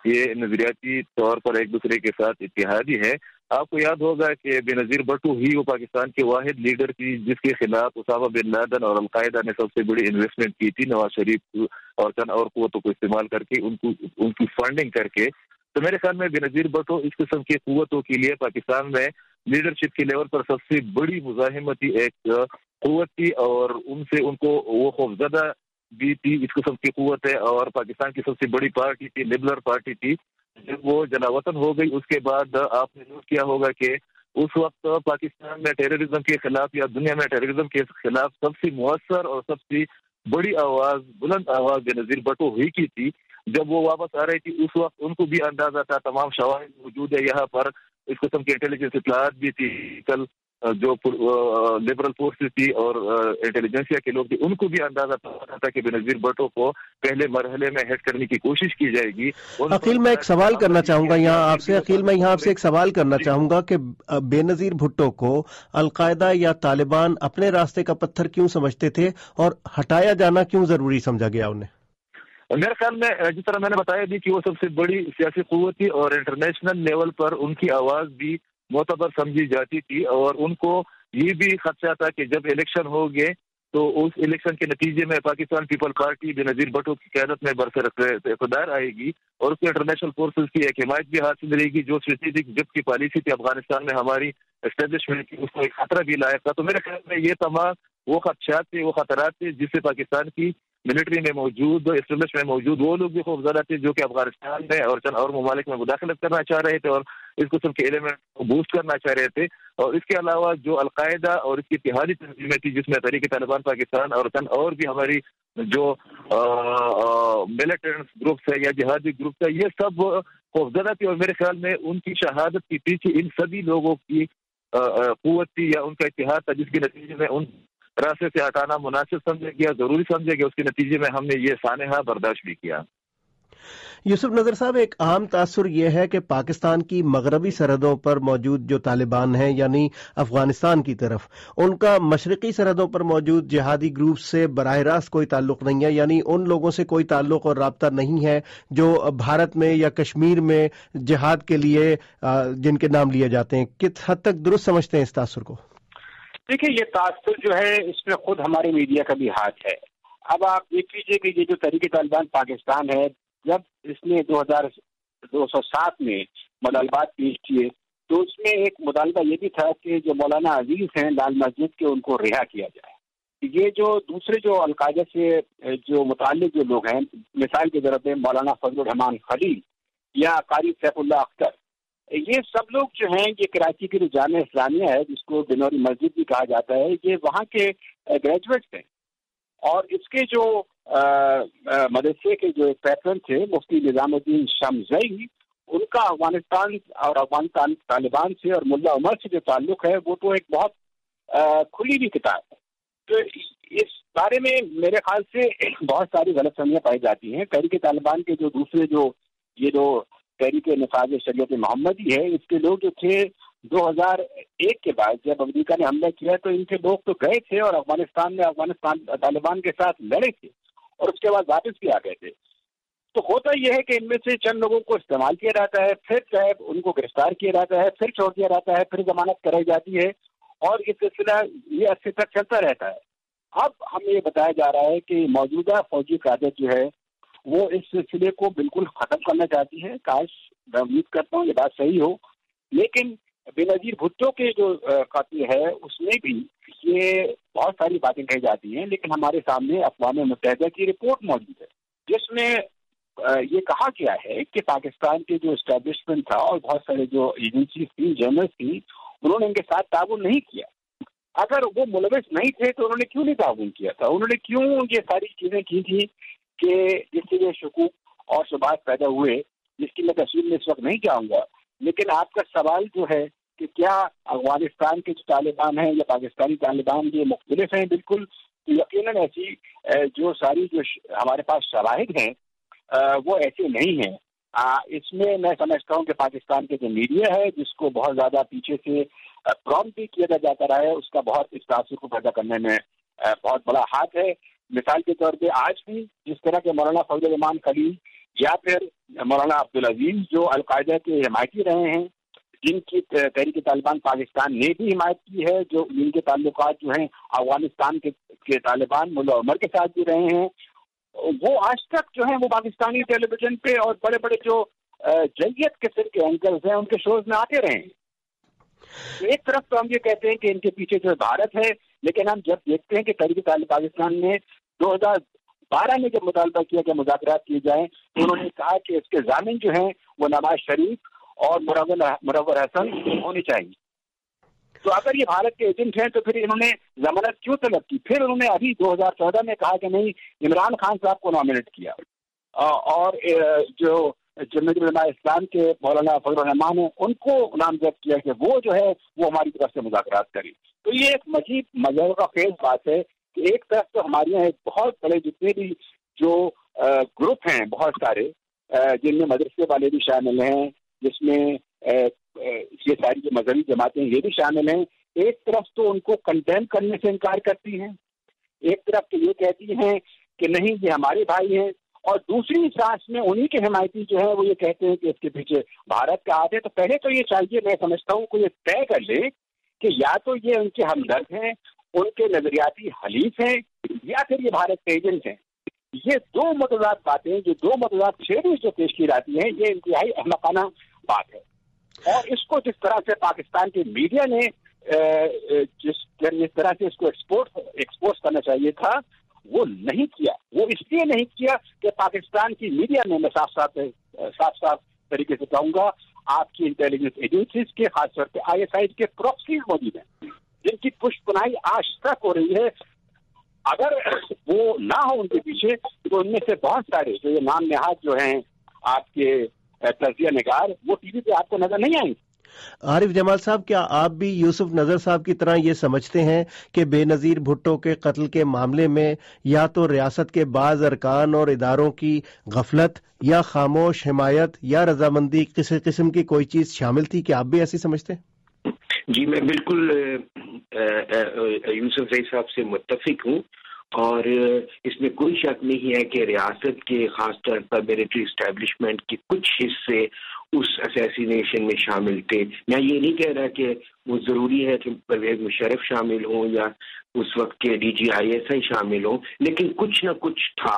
ये नजरियाती तौर पर एक दूसरे के साथ इत्तेहादी है। आपको याद होगा कि बेनजीर भुट्टो ही वो पाकिस्तान के वाहिद लीडर थी जिसके खिलाफ उसामा बिन लादेन और अलकायदा ने सबसे बड़ी इन्वेस्टमेंट की थी, नवाज शरीफ और चंद और कुव्वतों को इस्तेमाल करके उनकी फंडिंग करके। तो मेरे ख्याल में बेनजीर भुट्टो इस किस्म की कुव्वतों के लिए पाकिस्तान में लीडरशिप के लेवल पर सबसे बड़ी मुजाहिमती एक कुव्वत थी और उनसे उनको वो खौफजदा भी थी। इस किस्म की कुव्वत है और पाकिस्तान की सबसे बड़ी पार्टी थी, लिबरल पार्टी थी। जब वो जलावतन हो गई उसके बाद आपने नोट किया होगा कि उस वक्त पाकिस्तान में टेररिज्म के खिलाफ या दुनिया में टेररिज्म के खिलाफ सबसे मुअस्सर और सबसे बड़ी आवाज, बुलंद आवाज बेनजीर भुट्टो ही की थी। जब वो वापस आ रही थी उस वक्त उनको भी अंदाजा था, तमाम शवाहिद मौजूद है यहाँ पर, इस किस्म की इंटेलिजेंस इत्तलात भी थी। कल जो लिबरल फोर्सेस थी और इंटेलिजेंसिया के लोग थे उनको भी अंदाजा था कि बेनजीर भुट्टो को पहले मरहले में हिट करने की कोशिश की जाएगी। अकील, मैं एक सवाल करना चाहूंगा यहाँ आपसे। अकील, मैं यहाँ आपसे एक सवाल करना चाहूंगा कि बेनजीर भुट्टो को अलकायदा या तालिबान अपने रास्ते का पत्थर क्यों समझते थे और हटाया जाना क्यों जरूरी समझा गया उन्हें? मेरे ख्याल में जिस तरह मैंने बताया भी कि वो सबसे बड़ी सियासी कुव्वत थी और इंटरनेशनल लेवल पर उनकी आवाज भी मोतबर समझी जाती थी और उनको ये भी खदशा था कि जब इलेक्शन हो गए तो उस इलेक्शन के नतीजे में पाकिस्तान पीपल पार्टी बेनजीर भुट्टो की क़यादत में बरसर इक़्तिदार आएगी और उसको इंटरनेशनल फोर्सेस की एक हिमायत भी हासिल रहेगी। जो स्ट्रेटेजिक जब की पॉलिसी थी अफगानिस्तान में हमारी एस्टेब्लिशमेंट की, उसको एक खतरा भी लाया था। तो मेरे ख्याल में ये तमाम वो खदशात थे, वो खतरात थे जिससे पाकिस्तान की मिलिट्री में मौजूद, एस्टेब्लिश में मौजूद वो लोग भी खौफजदा थे जो कि अफगानिस्तान में और चंद और ममालिक में मुदाखलत करना चाह रहे थे और इस किस्म के एलिमेंट को बूस्ट करना चाह रहे थे। और इसके अलावा जो अलकायदा और इसकी इत्तेहादी तंजीमें थी जिसमें तहरीक तालिबान पाकिस्तान और चंद और भी हमारी जो मिलिटेंट ग्रुप्स है या जिहादी ग्रुप्स है, ये सब खौफजदा थी और मेरे ख्याल में उनकी शहादत के पीछे इन सभी लोगों की कुव्वत थी या उनका इत्तेहाद था जिसके नतीजे में उन रास्ते से हटाना मुनासिब समझा गया, जरूरी समझा गया। उसके नतीजे में हमने ये सानहा बर्दाश्त भी किया। यूसुफ नजर साहब, एक आम तासुर यह है कि पाकिस्तान की मगरबी सरहदों पर मौजूद जो तालिबान हैं यानी अफगानिस्तान की तरफ, उनका मशरकी सरहदों पर मौजूद जिहादी ग्रुप से बराह रास्त कोई ताल्लुक नहीं है, यानी उन लोगों से कोई ताल्लुक और राब्ता नहीं है जो भारत में या कश्मीर में जिहाद के लिए जिनके नाम लिए जाते हैं। किस हद तक दुरुस्त समझते हैं इस तासुर को? देखिए, ये तासुर जो है इसमें खुद हमारे मीडिया का भी हाथ है। अब आप देख लीजिए कि ये जो तहरीक तालिबान पाकिस्तान है, जब इसने 2007 में मुतालबात पेश किए तो उसमें एक मुतालबा ये भी था कि जो मौलाना अजीज हैं लाल मस्जिद के, उनको रिहा किया जाए। ये जो दूसरे जो अलकायदा से जो मुताल्लिक जो लोग हैं, मिसाल के तौर पे मौलाना फजलुर रहमान खलील या कारी सैफुल्लाह अख्तर, ये सब लोग जो हैं, ये कराची की जो जामिया इस्लामिया है जिसको बिनौरी मस्जिद भी कहा जाता है, ये वहाँ के ग्रेजुएट्स हैं। और इसके जो मदरसे के जो पैटर्न थे मुफ्ती निजामुद्दीन शमजई, उनका अफगानिस्तान और अफगानिस्तान तालिबान से और मुल्ला उमर से जो ताल्लुक है वो तो एक बहुत खुली भी किताब है। तो इस बारे में मेरे ख्याल से बहुत सारी गलतफहमियां पाई जाती हैं। तहरीक तालिबान के जो दूसरे जो ये जो तहरीक निफाज शरीयत मोहम्मदी है, इसके लोग जो थे 2001 के बाद जब अमेरिका ने हमला किया तो इनके लोग तो गए थे और अफगानिस्तान में अफगानिस्तान तालिबान के साथ लड़े थे और उसके बाद वापस भी आ गए थे। तो होता यह है कि इनमें से चंद लोगों को इस्तेमाल किया जाता है, फिर चाहे उनको गिरफ्तार किया जाता है, फिर छोड़ दिया जाता है, फिर जमानत कराई जाती है और ये सिलसिला ये अर्से तक चलता रहता है। अब हमें ये बताया जा रहा है कि मौजूदा फौजी क़यादत जो है वो इस सिलसिले को बिल्कुल खत्म करना चाहती है। काश, मैं उम्मीद करता हूँ ये बात सही हो, लेकिन बेनजीर भुट्टो के जो कातिल है उसमें भी ये बहुत सारी बातें कही जाती हैं, लेकिन हमारे सामने अक़वाम मुत्तहिदा की रिपोर्ट मौजूद है जिसमें ये कहा गया है कि पाकिस्तान के जो एस्टेब्लिशमेंट था और बहुत सारे जो एजेंसी थी, जर्नल्स थी, उन्होंने इनके साथ ताउन नहीं किया। अगर वो मुलविस नहीं थे तो उन्होंने क्यों नहीं ताउन किया था? उन्होंने क्यों ये सारी चीजें की थी कि जिससे ये शकूक और शुबाहत पैदा हुए, जिसकी मैं तफसील में इस वक्त नहीं जाऊंगा। लेकिन आपका सवाल जो है कि क्या अफगानिस्तान के जो तालिबान हैं या पाकिस्तानी तालिबान ये मुख्तलिफ हैं? बिल्कुल, तो यकीनन ऐसी जो सारी जो हमारे पास शवाहिद हैं वो ऐसे नहीं हैं। इसमें मैं समझता हूँ कि पाकिस्तान के जो मीडिया है जिसको बहुत ज़्यादा पीछे से प्रॉम्प्ट भी किया जाता रहा है, उसका बहुत इस तासुर को पैदा करने में बहुत बड़ा हाथ है। मिसाल के तौर पे आज भी जिस तरह के मौलाना फजलुर रहमान खलील یا پھر مولانا عبد العزیز جو القاعدہ کے حمایتی رہے ہیں، جن کی تحریک طالبان پاکستان نے بھی حمایت کی ہے، جو ان کے تعلقات جو ہیں افغانستان کے طالبان ملا عمر کے ساتھ بھی رہے ہیں، وہ آج تک جو ہیں وہ پاکستانی ٹیلی ویژن پہ اور بڑے بڑے جو جیت قسم کے اینکرز ہیں ان کے شوز میں آتے رہے ہیں. ایک طرف تو ہم یہ کہتے ہیں کہ ان کے پیچھے جو بھارت ہے، لیکن ہم جب دیکھتے ہیں کہ تحریک طالب پاکستان نے 2012 میں جب مطالبہ کیا کہ مذاکرات کیے جائیں، تو انہوں نے کہا کہ اس کے ضامن جو ہیں وہ نواز شریف اور مرور حسن ہونی چاہیے. تو اگر یہ بھارت کے ایجنٹ ہیں تو پھر انہوں نے ضمانت کیوں طلب کی؟ پھر انہوں نے ابھی 2014 میں کہا کہ نہیں، عمران خان صاحب کو نامنیٹ کیا، اور جو جمعیت علماء اسلام کے مولانا فضل الرحمان ہیں ان کو نامزد کیا کہ وہ جو ہے وہ ہماری طرف سے مذاکرات کریں. تو یہ ایک مزید مذہب خیز بات ہے کہ ایک طرف تو ہمارے یہاں بہت بڑے جتنے بھی جو گروپ ہیں بہت سارے، جن میں مدرسے والے بھی شامل ہیں، جس میں یہ ساری جو مذہبی جماعتیں یہ بھی شامل ہیں، ایک طرف تو ان کو کنڈیم کرنے سے انکار کرتی ہیں، ایک طرف تو یہ کہتی ہیں کہ نہیں یہ ہمارے بھائی ہیں، اور دوسری سانس میں انہی کے حمایتی جو ہیں وہ یہ کہتے ہیں کہ اس کے پیچھے بھارت کا ہاتھ ہے. تو پہلے تو یہ چاہیے، میں سمجھتا ہوں کہ یہ طے کر لے کہ یا تو یہ ان کے ہمدرد ہیں، ان کے نظریاتی حلیف ہیں، یا پھر یہ بھارت کے ایجنٹ ہیں. یہ دو متضاد باتیں، جو دو متضاد تھیوریز جو پیش کی جاتی ہیں، یہ انتہائی احمقانہ بات ہے. اور اس کو جس طرح سے پاکستان کے میڈیا نے جس طرح سے اس کو ایکسپوز کرنا چاہیے تھا وہ نہیں کیا. وہ اس لیے نہیں کیا کہ پاکستان کی میڈیا میں میں صاف طریقے سے کہوں گا، آپ کی انٹیلیجنس ایجنسیز کے، خاص طور پہ ISI کے پراکسیز موجود ہیں جن کی پشت پناہی آج تک ہو رہی ہے. اگر وہ نہ ہو ان کے پیچھے تو ان میں سے بہت سارے جو یہ نام نہاد جو ہیں آپ کے تجزیہ نگار، وہ ٹی وی پہ آپ کو نظر نہیں آئیں. عارف جمال صاحب، کیا آپ بھی یوسف نظر صاحب کی طرح یہ سمجھتے ہیں کہ بے نظیر بھٹو کے قتل کے معاملے میں یا تو ریاست کے بعض ارکان اور اداروں کی غفلت یا خاموش حمایت یا رضامندی کسی قسم کی کوئی چیز شامل تھی؟ کیا آپ بھی ایسی سمجھتے ہیں؟ جی میں بالکل یوسف زئی صاحب سے متفق ہوں، اور اس میں کوئی شک نہیں ہے کہ ریاست کے خاص طور پر ملٹری اسٹیبلشمنٹ کے کچھ حصے اس اسیسینیشن میں شامل تھے. میں یہ نہیں کہہ رہا کہ وہ ضروری ہے کہ پرویز مشرف شامل ہوں یا اس وقت کے DG ISI شامل ہوں، لیکن کچھ نہ کچھ تھا.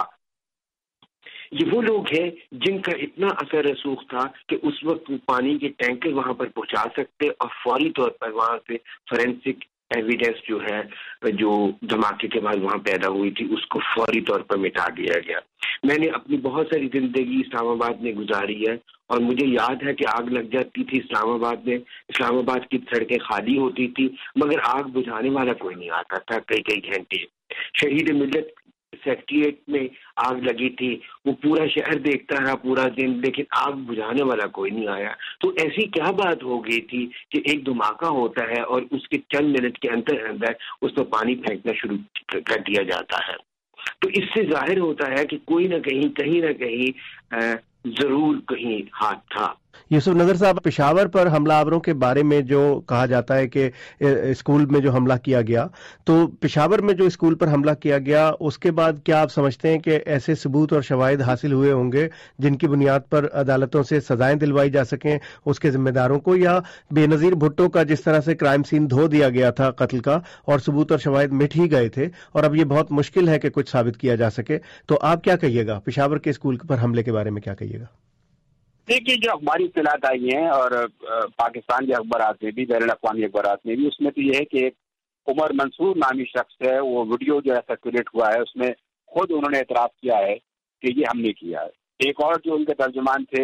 یہ وہ لوگ ہیں جن کا اتنا اثر رسوخ تھا کہ اس وقت وہ پانی کے ٹینکر وہاں پر پہنچا سکتے اور فوری طور پر وہاں سے فورینسک ایویڈنس جو ہے جو دھماکے کے بعد وہاں پیدا ہوئی تھی اس کو فوری طور پر مٹا دیا گیا. میں نے اپنی بہت ساری زندگی اسلام آباد میں گزاری ہے، اور مجھے یاد ہے کہ آگ لگ جاتی تھی اسلام آباد میں، اسلام آباد کی سڑکیں خالی ہوتی تھی مگر آگ بجھانے والا کوئی نہیں آتا تھا. کئی گھنٹے شہید ملت سیکٹریٹ میں آگ لگی تھی، وہ پورا شہر دیکھتا رہا پورا دن، لیکن آگ بجھانے والا کوئی نہیں آیا. تو ایسی کیا بات ہو گئی تھی کہ ایک دھماکہ ہوتا ہے اور اس کے چند منٹ کے اندر اس پر پانی پھینکنا شروع کر دیا جاتا ہے. تو اس سے ظاہر ہوتا ہے کہ کوئی نہ کہیں ضرور کہیں ہاتھ تھا. یوسف نظر صاحب، پشاور پر حملہ آوروں کے بارے میں جو کہا جاتا ہے کہ اسکول میں جو حملہ کیا گیا، تو پشاور میں جو اسکول پر حملہ کیا گیا اس کے بعد کیا آپ سمجھتے ہیں کہ ایسے ثبوت اور شواہد حاصل ہوئے ہوں گے جن کی بنیاد پر عدالتوں سے سزائیں دلوائی جا سکیں اس کے ذمہ داروں کو، یا بے نظیر بھٹو کا جس طرح سے کرائم سین دھو دیا گیا تھا قتل کا اور ثبوت اور شواہد مٹ ہی گئے تھے اور اب یہ بہت مشکل ہے کہ کچھ ثابت کیا جا سکے؟ تو آپ کیا کہیے گا پشاور کے اسکول پر حملے کے بارے میں، کیا کہیے گا؟ دیکھیے، جو اخباری اطلاعات آئی ہیں اور پاکستان کے اخبارات میں بھی، بین الاقوامی اخبارات میں بھی، اس میں تو یہ ہے کہ ایک عمر منصور نامی شخص ہے، وہ ویڈیو جو ہے سرکولیٹ ہوا ہے، اس میں خود انہوں نے اعتراف کیا ہے کہ یہ ہم نے کیا ہے. ایک اور جو ان کے ترجمان تھے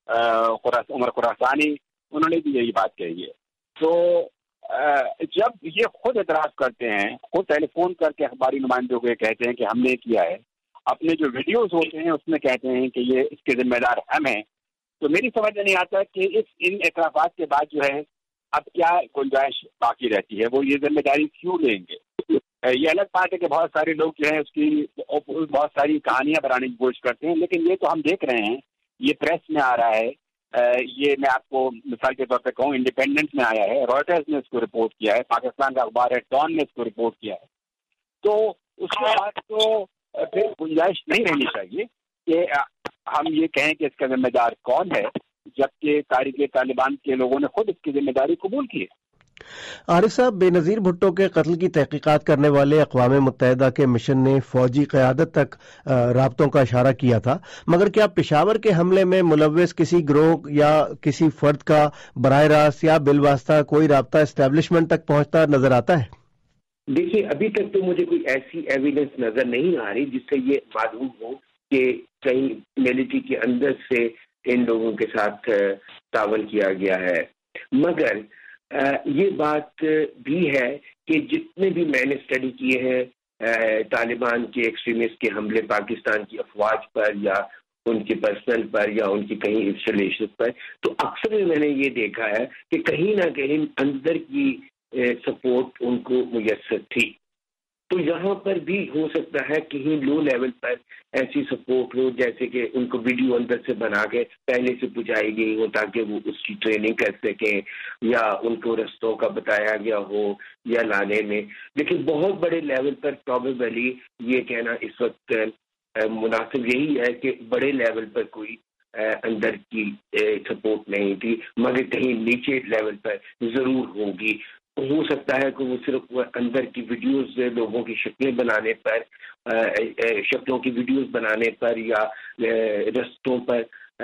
عمر خراسانی، انہوں نے بھی یہی بات کہی ہے. تو جب یہ خود اعتراف کرتے ہیں، خود ٹیلی فون کر کے اخباری نمائندوں کو یہ کہتے ہیں کہ ہم نے کیا ہے، اپنے جو ویڈیوز ہوتے ہیں اس میں کہتے ہیں کہ یہ اس کے ذمہ دار ہم ہیں، تو میری سمجھ میں نہیں آتا کہ ان اعترافات کے بعد جو ہے اب کیا گنجائش باقی رہتی ہے، وہ یہ ذمہ داری کیوں لیں گے. یہ الگ بات ہے کہ بہت سارے لوگ جو ہیں اس کی بہت ساری کہانیاں بنانے کی کوشش کرتے ہیں، لیکن یہ تو ہم دیکھ رہے ہیں، یہ پریس میں آ رہا ہے. یہ میں آپ کو مثال کے طور پہ کہوں، انڈیپینڈنٹ میں آیا ہے، رائٹرز نے اس کو رپورٹ کیا ہے، پاکستان کا اخبار ہے ڈان نے اس کو رپورٹ کیا ہے. تو اس کے بعد تو پھر گنجائش نہیں رہنی چاہیے کہ ہم یہ کہیں کہ اس کا ذمہ دار کون ہے، جبکہ تحریک طالبان کے لوگوں نے خود اس کی ذمہ داری قبول کی ہے۔ عارف صاحب، بے نظیر بھٹو کے قتل کی تحقیقات کرنے والے اقوام متحدہ کے مشن نے فوجی قیادت تک رابطوں کا اشارہ کیا تھا، مگر کیا پشاور کے حملے میں ملوث کسی گروہ یا کسی فرد کا براہ راست یا بالواسطہ کوئی رابطہ اسٹیبلشمنٹ تک پہنچتا نظر آتا ہے؟ دیکھیے، ابھی تک تو مجھے کوئی ایسی ایویڈنس نظر نہیں آ رہی جس سے یہ معلوم ہو کہ کہیں ملٹری کے اندر سے ان لوگوں کے ساتھ تعاون کیا گیا ہے، مگر یہ بات بھی ہے کہ جتنے بھی میں نے اسٹڈی کیے ہیں طالبان کے ایکسٹریمسٹ کے حملے پاکستان کی افواج پر یا ان کے پرسنل پر یا ان کی کہیں انسٹالیشن پر، تو اکثر میں نے یہ دیکھا ہے کہ کہیں نہ کہیں اندر کی سپورٹ ان کو میسر تھی۔ تو یہاں پر بھی ہو سکتا ہے کہیں لو لیول پر ایسی سپورٹ ہو، جیسے کہ ان کو ویڈیو اندر سے بنا کے پہلے سے پہنچائی گئی ہو تاکہ وہ اس کی ٹریننگ کر سکیں، یا ان کو رستوں کا بتایا گیا ہو یا لانے میں۔ لیکن بہت بڑے لیول پر پروبیبلی یہ کہنا اس وقت مناسب یہی ہے کہ بڑے لیول پر کوئی اندر کی سپورٹ نہیں تھی، مگر کہیں نیچے لیول پر ضرور ہوگی۔ ہو سکتا ہے کہ وہ صرف اندر کی ویڈیوز لوگوں کی شکلیں بنانے پر، شکلوں کی ویڈیوز بنانے پر یا رستوں پر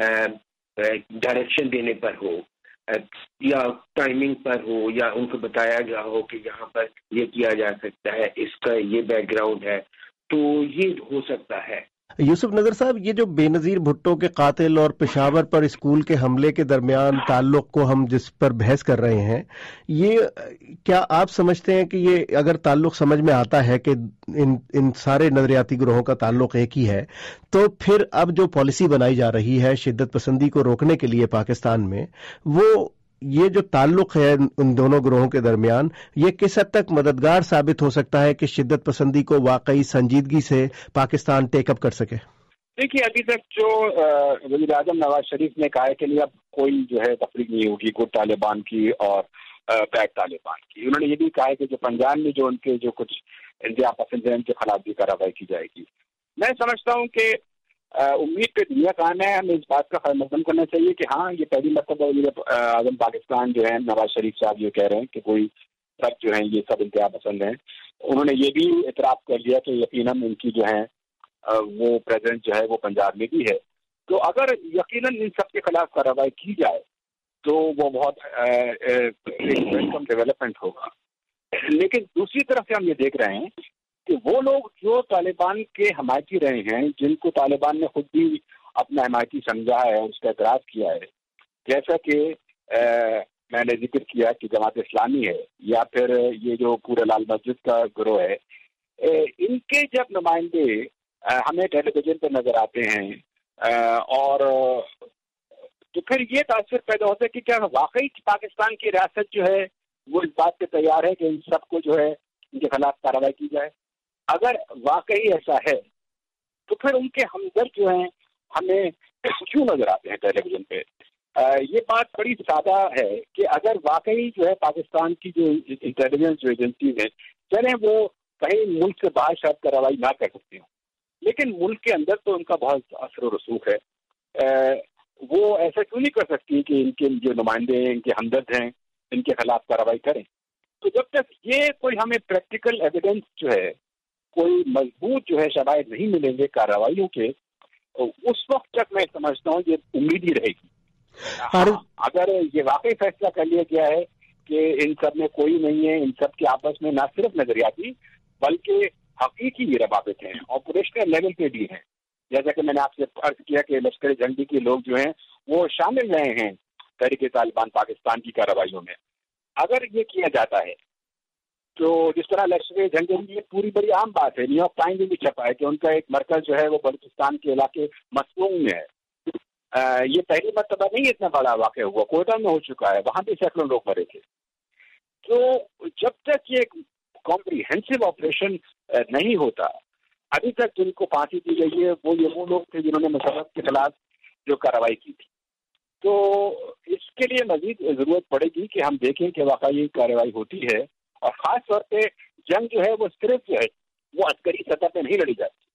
ڈائریکشن دینے پر ہو، یا ٹائمنگ پر ہو، یا ان کو بتایا گیا ہو کہ یہاں پر یہ کیا جا سکتا ہے، اس کا یہ بیک گراؤنڈ ہے، تو یہ ہو سکتا ہے۔ یوسف نظر صاحب، یہ جو بے نظیر بھٹو کے قاتل اور پشاور پر اسکول کے حملے کے درمیان تعلق کو ہم جس پر بحث کر رہے ہیں، یہ کیا آپ سمجھتے ہیں کہ یہ اگر تعلق سمجھ میں آتا ہے کہ ان سارے نظریاتی گروہوں کا تعلق ایک ہی ہے، تو پھر اب جو پالیسی بنائی جا رہی ہے شدت پسندی کو روکنے کے لیے پاکستان میں، وہ یہ جو تعلق ہے ان دونوں گروہوں کے درمیان، یہ کس حد تک مددگار ثابت ہو سکتا ہے کہ شدت پسندی کو واقعی سنجیدگی سے پاکستان ٹیک اپ کر سکے؟ دیکھیے، ابھی تک جو وزیر اعظم نواز شریف نے کہا ہے کہ اب کوئی جو ہے تفریق نہیں ہوگی گڈ طالبان کی اور بیڈ طالبان کی۔ انہوں نے یہ بھی کہا ہے کہ جو پنجاب میں جو ان کے جو کچھ انتہا پسند ہیں ان کے خلاف بھی کارروائی کی جائے گی۔ میں سمجھتا ہوں کہ امید پہ دنیا کام ہے، ہمیں اس بات کا خیر مقدم کرنا چاہیے کہ ہاں، یہ پہلی مرتبہ وزیر اعظم پاکستان جو ہے نواز شریف صاحب یہ کہہ رہے ہیں کہ کوئی سب جو ہیں یہ سب انتہا پسند ہیں۔ انہوں نے یہ بھی اعتراف کر لیا کہ یقیناً ان کی جو ہے وہ پریزیڈنٹ جو ہے وہ پنجاب میں بھی ہے، تو اگر یقیناً ان سب کے خلاف کارروائی کی جائے تو وہ بہت ویلکم ڈیولپمنٹ ہوگا۔ لیکن دوسری طرف سے ہم یہ دیکھ رہے ہیں کہ وہ لوگ جو طالبان کے حمایتی رہے ہیں، جن کو طالبان نے خود بھی اپنا حمایتی سمجھا ہے، اس کا اعتراف کیا ہے، جیسا کہ میں نے ذکر کیا کہ جماعت اسلامی ہے یا پھر یہ جو پورے لال مسجد کا گروہ ہے، ان کے جب نمائندے ہمیں ٹیلی ویژن پہ نظر آتے ہیں اور تو پھر یہ تاثر پیدا ہوتا ہے کہ کیا واقعی پاکستان کی ریاست جو ہے وہ اس بات پہ تیار ہے کہ ان سب کو جو ہے ان کے خلاف کارروائی کی جائے۔ اگر واقعی ایسا ہے تو پھر ان کے ہمدرد جو ہیں ہمیں کیوں نظر آتے ہیں ٹیلی ویژن پہ؟ یہ بات بڑی سادہ ہے کہ اگر واقعی جو ہے پاکستان کی جو انٹیلیجنس جو ایجنسیز ہیں، چلیں وہ کہیں ملک سے باہر شاید کارروائی نہ کر سکتی ہوں، لیکن ملک کے اندر تو ان کا بہت اثر و رسوخ ہے، وہ ایسا کیوں نہیں کر سکتی کہ ان کے جو نمائندے ہیں، ان کے ہمدرد ہیں، ان کے خلاف کارروائی کریں؟ تو جب تک یہ کوئی ہمیں پریکٹیکل ایویڈنس جو ہے، کوئی مضبوط جو ہے شواہد نہیں ملیں گے کارروائیوں کے، اس وقت تک میں سمجھتا ہوں یہ امید ہی رہے گی۔ اگر یہ واقعی فیصلہ کر لیا گیا ہے کہ ان سب میں کوئی نہیں ہے، ان سب کے آپس میں نہ صرف نظریاتی بلکہ حقیقی یہ روابط ہیں، آپریشنل لیول پہ بھی ہیں، جیسا کہ میں نے آپ سے عرض کیا کہ لشکر جنگی کے لوگ جو ہیں وہ شامل رہے ہیں تحریک طالبان پاکستان کی کارروائیوں میں۔ اگر یہ کیا جاتا ہے تو جس طرح لشکر جنگی یہ پوری بڑی عام بات ہے، نیو یارک ٹائمز میں بھی چھپا ہے کہ ان کا ایک مرکز جو ہے وہ بلوچستان کے علاقے مسموم میں ہے۔ یہ پہلی مرتبہ نہیں اتنا بڑا واقعہ ہوا، کوئٹہ میں ہو چکا ہے، وہاں بھی سینکڑوں لوگ مرے تھے۔ تو جب تک یہ کمپریہنسو آپریشن نہیں ہوتا، ابھی تک جن کو پھانسی دی گئی ہے وہ لوگ تھے جنہوں نے مسرت کے خلاف جو کارروائی کی تھی۔ تو اس کے لیے مزید ضرورت پڑے گی کہ ہم دیکھیں کہ واقعی کارروائی ہوتی ہے، اور خاص طور پہ جنگ جو ہے وہ صرف جو ہے وہ عسکری سطح پہ نہیں لڑی جاتی،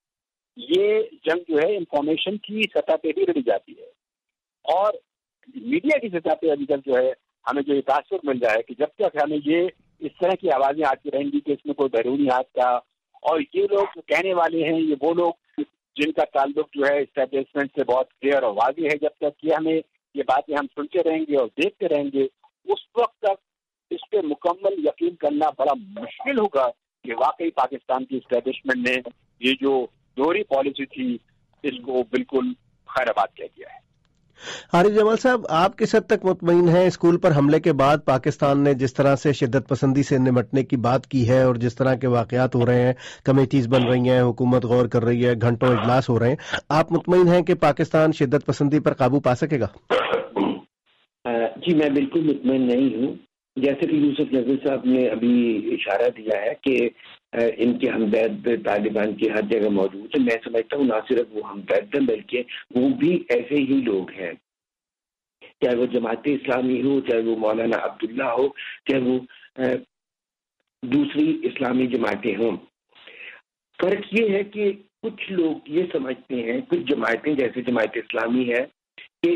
یہ جنگ جو ہے انفارمیشن کی سطح پہ بھی لڑی جاتی ہے، اور میڈیا کی سطح پہ ابھی تک جو ہے ہمیں جو یہ تاثر مل رہا ہے کہ جب تک ہمیں یہ اس طرح کی آوازیں آتی رہیں گی کہ اس میں کوئی بیرونی ہاتھ کا، اور یہ لوگ جو کہنے والے ہیں یہ وہ لوگ جن کا تعلق جو ہے اسٹیبلشمنٹ سے بہت کلیئر اور واضح ہے، جب تک کہ ہمیں یہ باتیں ہم سنتے رہیں گے اور دیکھتے رہیں گے، اس وقت تک اس پہ مکمل یقین کرنا بڑا مشکل ہوگا کہ واقعی پاکستان کی اسٹیبلشمنٹ نے یہ جو دوہری پالیسی تھی اس کو بالکل خیر آباد کیا گیا ہے۔ عارف جمال صاحب، آپ کس حد تک مطمئن ہیں اسکول پر حملے کے بعد پاکستان نے جس طرح سے شدت پسندی سے نمٹنے کی بات کی ہے اور جس طرح کے واقعات ہو رہے ہیں، کمیٹیز بن رہی ہیں، حکومت غور کر رہی ہے، گھنٹوں اجلاس ہو رہے ہیں، آپ مطمئن ہیں کہ پاکستان شدت پسندی پر قابو پا سکے گا؟ جی میں بالکل مطمئن نہیں ہوں۔ جیسے کہ یوسف نذیر صاحب نے ابھی اشارہ دیا ہے کہ ان کے ہمدرد طالبان کی ہر جگہ موجود ہے، میں سمجھتا ہوں نہ صرف وہ ہمدرد ہیں بلکہ وہ بھی ایسے ہی لوگ ہیں، چاہے وہ جماعت اسلامی ہو، چاہے وہ مولانا عبداللہ ہو، چاہے وہ دوسری اسلامی جماعتیں ہوں۔ فرق یہ ہے کہ کچھ لوگ یہ سمجھتے ہیں، کچھ جماعتیں جیسے جماعت اسلامی ہے، کہ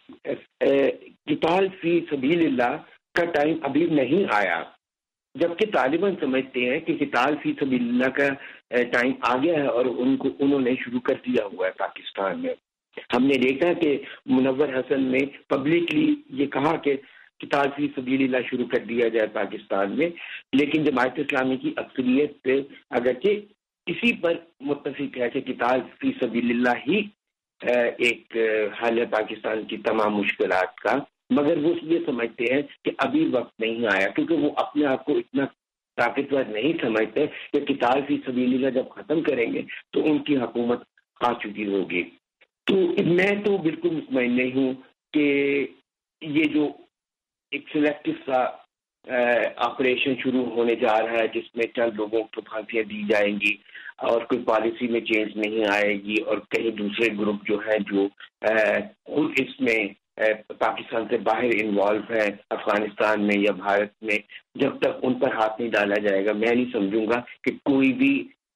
قتال فی سبیل اللہ کا ٹائم ابھی نہیں آیا، جبکہ طالبان سمجھتے ہیں کہ قتال فی سبیل اللہ کا ٹائم آ گیا ہے اور انہوں نے شروع کر دیا ہوا ہے پاکستان میں۔ ہم نے دیکھا کہ منور حسن نے پبلکلی یہ کہا کہ قتال فی سبیل اللہ شروع کر دیا جائے پاکستان میں، لیکن جماعت اسلامی کی اکثریت اگرچہ اسی پر متفق ہے کہ قتال فی سبیل اللہ ہی ایک حل ہے پاکستان کی تمام مشکلات کا، مگر وہ یہ سمجھتے ہیں کہ ابھی وقت نہیں آیا، کیونکہ وہ اپنے آپ کو اتنا طاقتور نہیں سمجھتے کہ قتال فی سبیل اللہ جب ختم کریں گے تو ان کی حکومت آ چکی ہوگی۔ تو میں تو بالکل مطمئن نہیں ہوں کہ یہ جو ایک سلیکٹو سا آپریشن شروع ہونے جا رہا ہے جس میں چند لوگوں کو پھانسیاں دی جائیں گی اور کوئی پالیسی میں چینج نہیں آئے گی، اور کہیں دوسرے گروپ جو ہیں جو خود اس میں پاکستان سے باہر انوالو ہے افغانستان میں یا بھارت میں، جب تک ان پر ہاتھ نہیں ڈالا جائے گا میں نہیں سمجھوں گا کہ کوئی بھی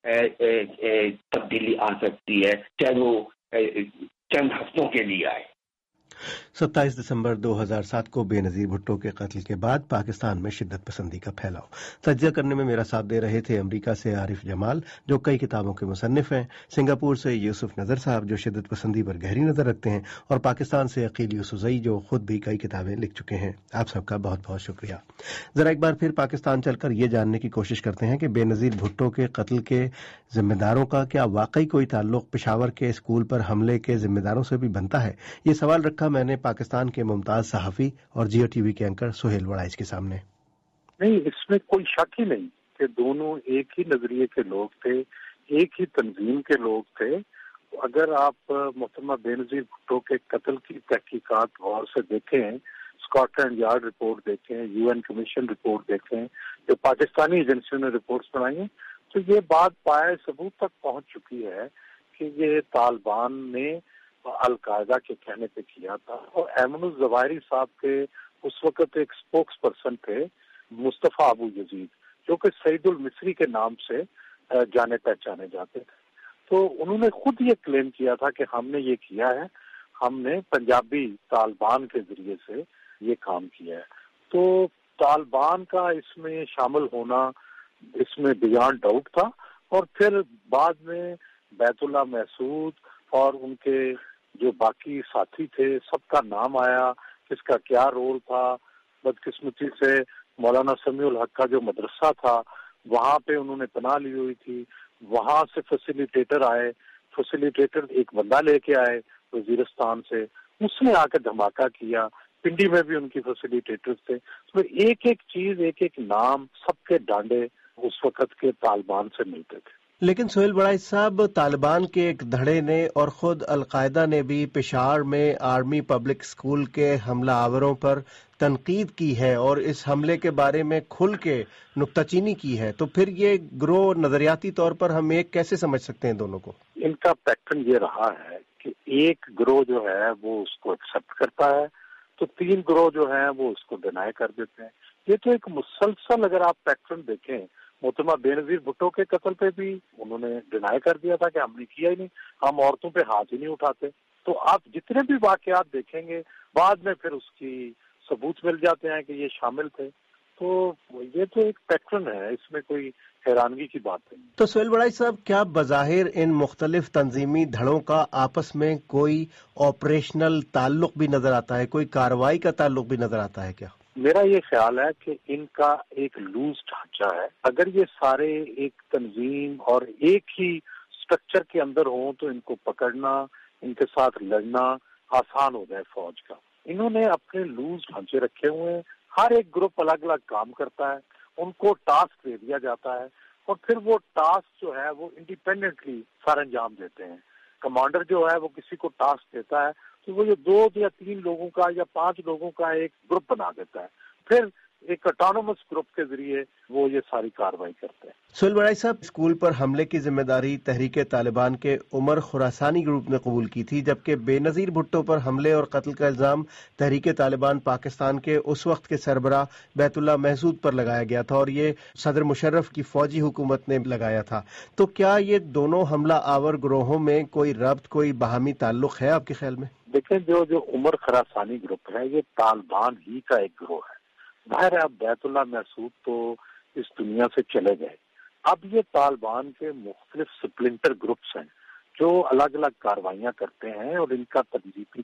تبدیلی آ سکتی ہے، چاہے وہ چند ہفتوں کے لیے آئے۔ 27 دسمبر 2007 کو بے نظیر بھٹو کے قتل کے بعد پاکستان میں شدت پسندی کا پھیلاؤ۔ تجزیہ کرنے میں میرا ساتھ دے رہے تھے امریکہ سے عارف جمال جو کئی کتابوں کے مصنف ہیں، سنگاپور سے یوسف نذر صاحب جو شدت پسندی پر گہری نظر رکھتے ہیں، اور پاکستان سے عقیل یوسفزئی جو خود بھی کئی کتابیں لکھ چکے ہیں۔ آپ سب کا بہت بہت شکریہ۔ ذرا ایک بار پھر پاکستان چل کر یہ جاننے کی کوشش کرتے ہیں کہ بے نظیر بھٹو کے قتل کے ذمہ داروں کا کیا واقعی کوئی تعلق پشاور کے اسکول پر حملے کے ذمہ داروں سے بھی بنتا ہے۔ یہ سوال رکھا میں نے پاکستان کے ممتاز صحافی اور جیو ٹی وی کے اینکر سہیل وڑائچ کے سامنے۔ نہیں، اس میں کوئی شک ہی نہیں کہ دونوں ایک ہی نظریے کے لوگ تھے، ایک ہی تنظیم کے لوگ تھے۔ اگر آپ محترمہ بے نظیر بھٹو کے قتل کی تحقیقات غور سے دیکھیں، اسکاٹ لینڈ یارڈ رپورٹ دیکھیں، یو این کمیشن رپورٹ دیکھیں، جو پاکستانی ایجنسیوں نے رپورٹس بنائی ہیں، تو یہ بات پائے ثبوت تک پہنچ چکی ہے کہ یہ طالبان نے القاعدہ کے کہنے پہ کیا تھا، اور ایمن الظواہری صاحب کے اس وقت ایک اسپوکس پرسن تھے مصطفیٰ ابو یزید، جو کہ سعید المصری کے نام سے جانے پہچانے جاتے تھے۔ تو انہوں نے خود یہ کلیم کیا تھا کہ ہم نے یہ کیا ہے، ہم نے پنجابی طالبان کے ذریعے سے یہ کام کیا ہے۔ تو طالبان کا اس میں شامل ہونا اس میں بیانڈ ڈاؤٹ تھا، اور پھر بعد میں بیت اللہ محسود اور ان کے جو باقی ساتھی تھے سب کا نام آیا، کس کا کیا رول تھا۔ بدقسمتی سے مولانا سمیع الحق کا جو مدرسہ تھا وہاں پہ انہوں نے پناہ لی ہوئی تھی، وہاں سے فیسیلیٹیٹر آئے، فیسیلیٹیٹر ایک بندہ لے کے آئے وزیرستان سے، اس نے آ کے دھماکہ کیا۔ پنڈی میں بھی ان کی فیسیلیٹیٹر تھے۔ تو ایک ایک چیز، ایک ایک نام، سب کے ڈانڈے اس وقت کے طالبان سے ملتے تھے۔ لیکن سہیل وڑائچ صاحب، طالبان کے ایک دھڑے نے اور خود القاعدہ نے بھی پشاور میں آرمی پبلک اسکول کے حملہ آوروں پر تنقید کی ہے اور اس حملے کے بارے میں کھل کے نکتہ چینی کی ہے، تو پھر یہ گروہ نظریاتی طور پر ہم ایک کیسے سمجھ سکتے ہیں دونوں کو؟ ان کا پیٹرن یہ رہا ہے کہ ایک گروہ جو ہے وہ اس کو ایکسپٹ کرتا ہے تو تین گروہ جو ہیں وہ اس کو ڈینائی کر دیتے ہیں۔ یہ تو ایک مسلسل، اگر آپ پیٹرن دیکھیں محترمہ بینظیر بھٹو کے قتل پہ بھی انہوں نے ڈینائی کر دیا تھا کہ ہم نے کیا ہی نہیں، ہم عورتوں پہ ہاتھ ہی نہیں اٹھاتے. تو آپ جتنے بھی واقعات دیکھیں گے بعد میں پھر اس کی ثبوت مل جاتے ہیں کہ یہ شامل تھے. تو یہ تو ایک پیٹرن ہے، اس میں کوئی حیرانگی کی بات نہیں. تو سہیل وڑائی صاحب، کیا بظاہر ان مختلف تنظیمی دھڑوں کا آپس میں کوئی آپریشنل تعلق بھی نظر آتا ہے، کوئی کارروائی کا تعلق بھی نظر آتا ہے کیا؟ میرا یہ خیال ہے کہ ان کا ایک لوز ڈھانچہ ہے. اگر یہ سارے ایک تنظیم اور ایک ہی اسٹرکچر کے اندر ہوں تو ان کو پکڑنا، ان کے ساتھ لڑنا آسان ہو جائے فوج کا. انہوں نے اپنے لوز ڈھانچے رکھے ہوئے ہیں، ہر ایک گروپ الگ الگ کام کرتا ہے، ان کو ٹاسک دے دیا جاتا ہے اور پھر وہ ٹاسک جو ہے وہ انڈیپینڈنٹلی سر انجام دیتے ہیں. کمانڈر جو ہے وہ کسی کو ٹاسک دیتا ہے تو وہ یہ 2 یا 3 لوگوں کا یا 5 لوگوں کا ایک گروپ بنا دیتا ہے، پھر ایک اٹانومس گروپ کے ذریعے وہ یہ ساری کارروائی کرتے ہیں. سہیل وڑائی صاحب، اسکول پر حملے کی ذمہ داری تحریک طالبان کے عمر خراسانی گروپ نے قبول کی تھی، جبکہ بے نظیر بھٹو پر حملے اور قتل کا الزام تحریک طالبان پاکستان کے اس وقت کے سربراہ بیت اللہ محسود پر لگایا گیا تھا اور یہ صدر مشرف کی فوجی حکومت نے لگایا تھا. تو کیا یہ دونوں حملہ آور گروہوں میں کوئی ربط، کوئی باہمی تعلق ہے آپ کے خیال میں؟ دیکھیں، جو عمر خراسانی گروپ ہے یہ طالبان ہی کا ایک گروہ ہے. ظاہر ہے اب بیت اللہ محسود تو اس دنیا سے چلے گئے، اب یہ طالبان کے مختلف سپلنٹر گروپس ہیں جو الگ الگ کاروائیاں کرتے ہیں اور ان کا تنظیمی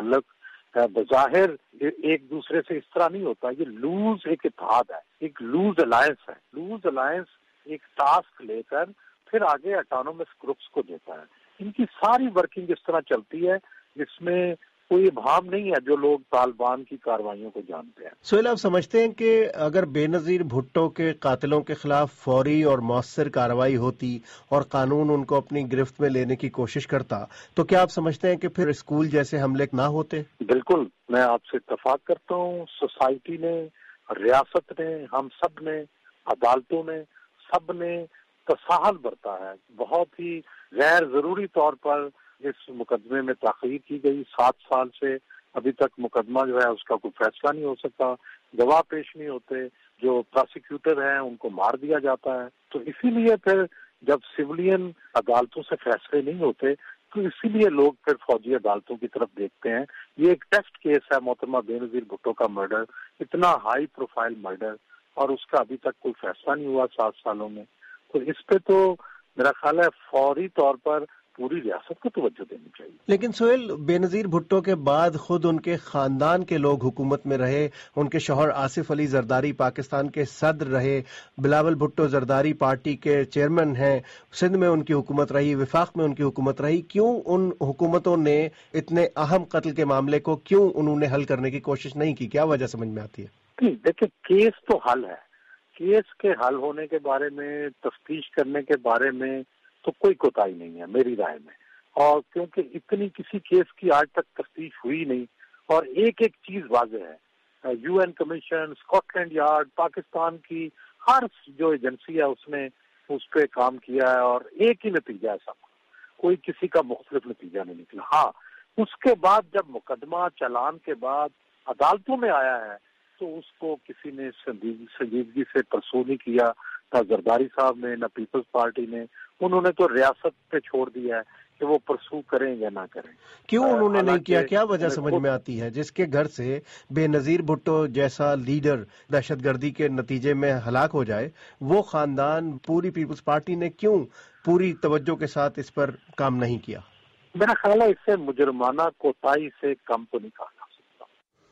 تعلق بظاہر ایک دوسرے سے اس طرح نہیں ہوتا. یہ لوز ایک اتحاد ہے، ایک لوز الائنس ہے. لوز الائنس ایک ٹاسک لے کر پھر آگے اٹانومس گروپس کو دیتا ہے. ان کی ساری ورکنگ اس طرح چلتی ہے، اس میں کوئی ابہام نہیں ہے جو لوگ طالبان کی کاروائیوں کو جانتے ہیں. سہیل، آپ سمجھتے ہیں کہ اگر بے نظیر بھٹو کے قاتلوں کے خلاف فوری اور مؤثر کارروائی ہوتی اور قانون ان کو اپنی گرفت میں لینے کی کوشش کرتا تو کیا آپ سمجھتے ہیں کہ پھر اسکول جیسے حملے نہ ہوتے؟ بالکل، میں آپ سے اتفاق کرتا ہوں. سوسائٹی نے، ریاست نے، ہم سب نے، عدالتوں نے، سب نے تساہل برتا ہے. بہت ہی غیر ضروری طور پر اس مقدمے میں تاخیر کی گئی. 7 سال سے ابھی تک مقدمہ جو ہے اس کا کوئی فیصلہ نہیں ہو سکتا، گواہ پیش نہیں ہوتے، جو پراسیکیوٹر ہیں ان کو مار دیا جاتا ہے. تو اسی لیے پھر جب سولین عدالتوں سے فیصلے نہیں ہوتے تو اسی لیے لوگ پھر فوجی عدالتوں کی طرف دیکھتے ہیں. یہ ایک ٹیسٹ کیس ہے محترمہ بے نظیر بھٹو کا مرڈر، اتنا ہائی پروفائل مرڈر، اور اس کا ابھی تک کوئی فیصلہ نہیں ہوا 7 سالوں میں. تو اس پہ تو میرا خیال ہے فوری طور پر پوری ریاست کو توجہ دینی چاہیے. لیکن سہیل، بے نظیر بھٹو کے بعد خود ان کے خاندان کے لوگ حکومت میں رہے. ان کے شوہر آصف علی زرداری پاکستان کے صدر رہے، بلاول بھٹو زرداری پارٹی کے چیئرمین ہیں، سندھ میں ان کی حکومت رہی، وفاق میں ان کی حکومت رہی. کیوں ان حکومتوں نے اتنے اہم قتل کے معاملے کو کیوں انہوں نے حل کرنے کی کوشش نہیں کی؟ کیا وجہ سمجھ میں آتی ہے؟ دیکھیں، کیس تو حل ہے. کیس کے حل ہونے کے بارے میں، تفتیش کرنے کے بارے میں تو کوئی کوتاہی نہیں ہے میری رائے میں. اور کیونکہ اتنی کسی کیس کی آج تک تفتیش ہوئی نہیں، اور ایک ایک چیز واضح ہے، UN commission, Scotland Yard, Pakistan کی ہر جو ایجنسی ہے اس نے اس پہ کام کیا ہے اور ایک ہی نتیجہ ہے سب کا، کوئی کسی کا مختلف نتیجہ نہیں نکلا. ہاں، اس کے بعد جب مقدمہ چلان کے بعد عدالتوں میں آیا ہے تو اس کو کسی نے سنجیدگی سے پرسو نہیں کیا، نہ زرداری صاحب نے، نہ پیپلز پارٹی نے. انہوں نے تو ریاست پہ چھوڑ دیا ہے کہ وہ پرسو کریں یا نہ کریں. کیوں انہوں نے نہیں کیا؟ کیا وجہ سمجھ میں آتی ہے؟ جس کے گھر سے بے نظیر بھٹو جیسا لیڈر دہشت گردی کے نتیجے میں ہلاک ہو جائے، وہ خاندان، پوری پیپلز پارٹی نے کیوں پوری توجہ کے ساتھ اس پر کام نہیں کیا؟ میرا خیال ہے اس سے مجرمانہ کوتاہی سے کم تو نہیں کہا جا سکتا.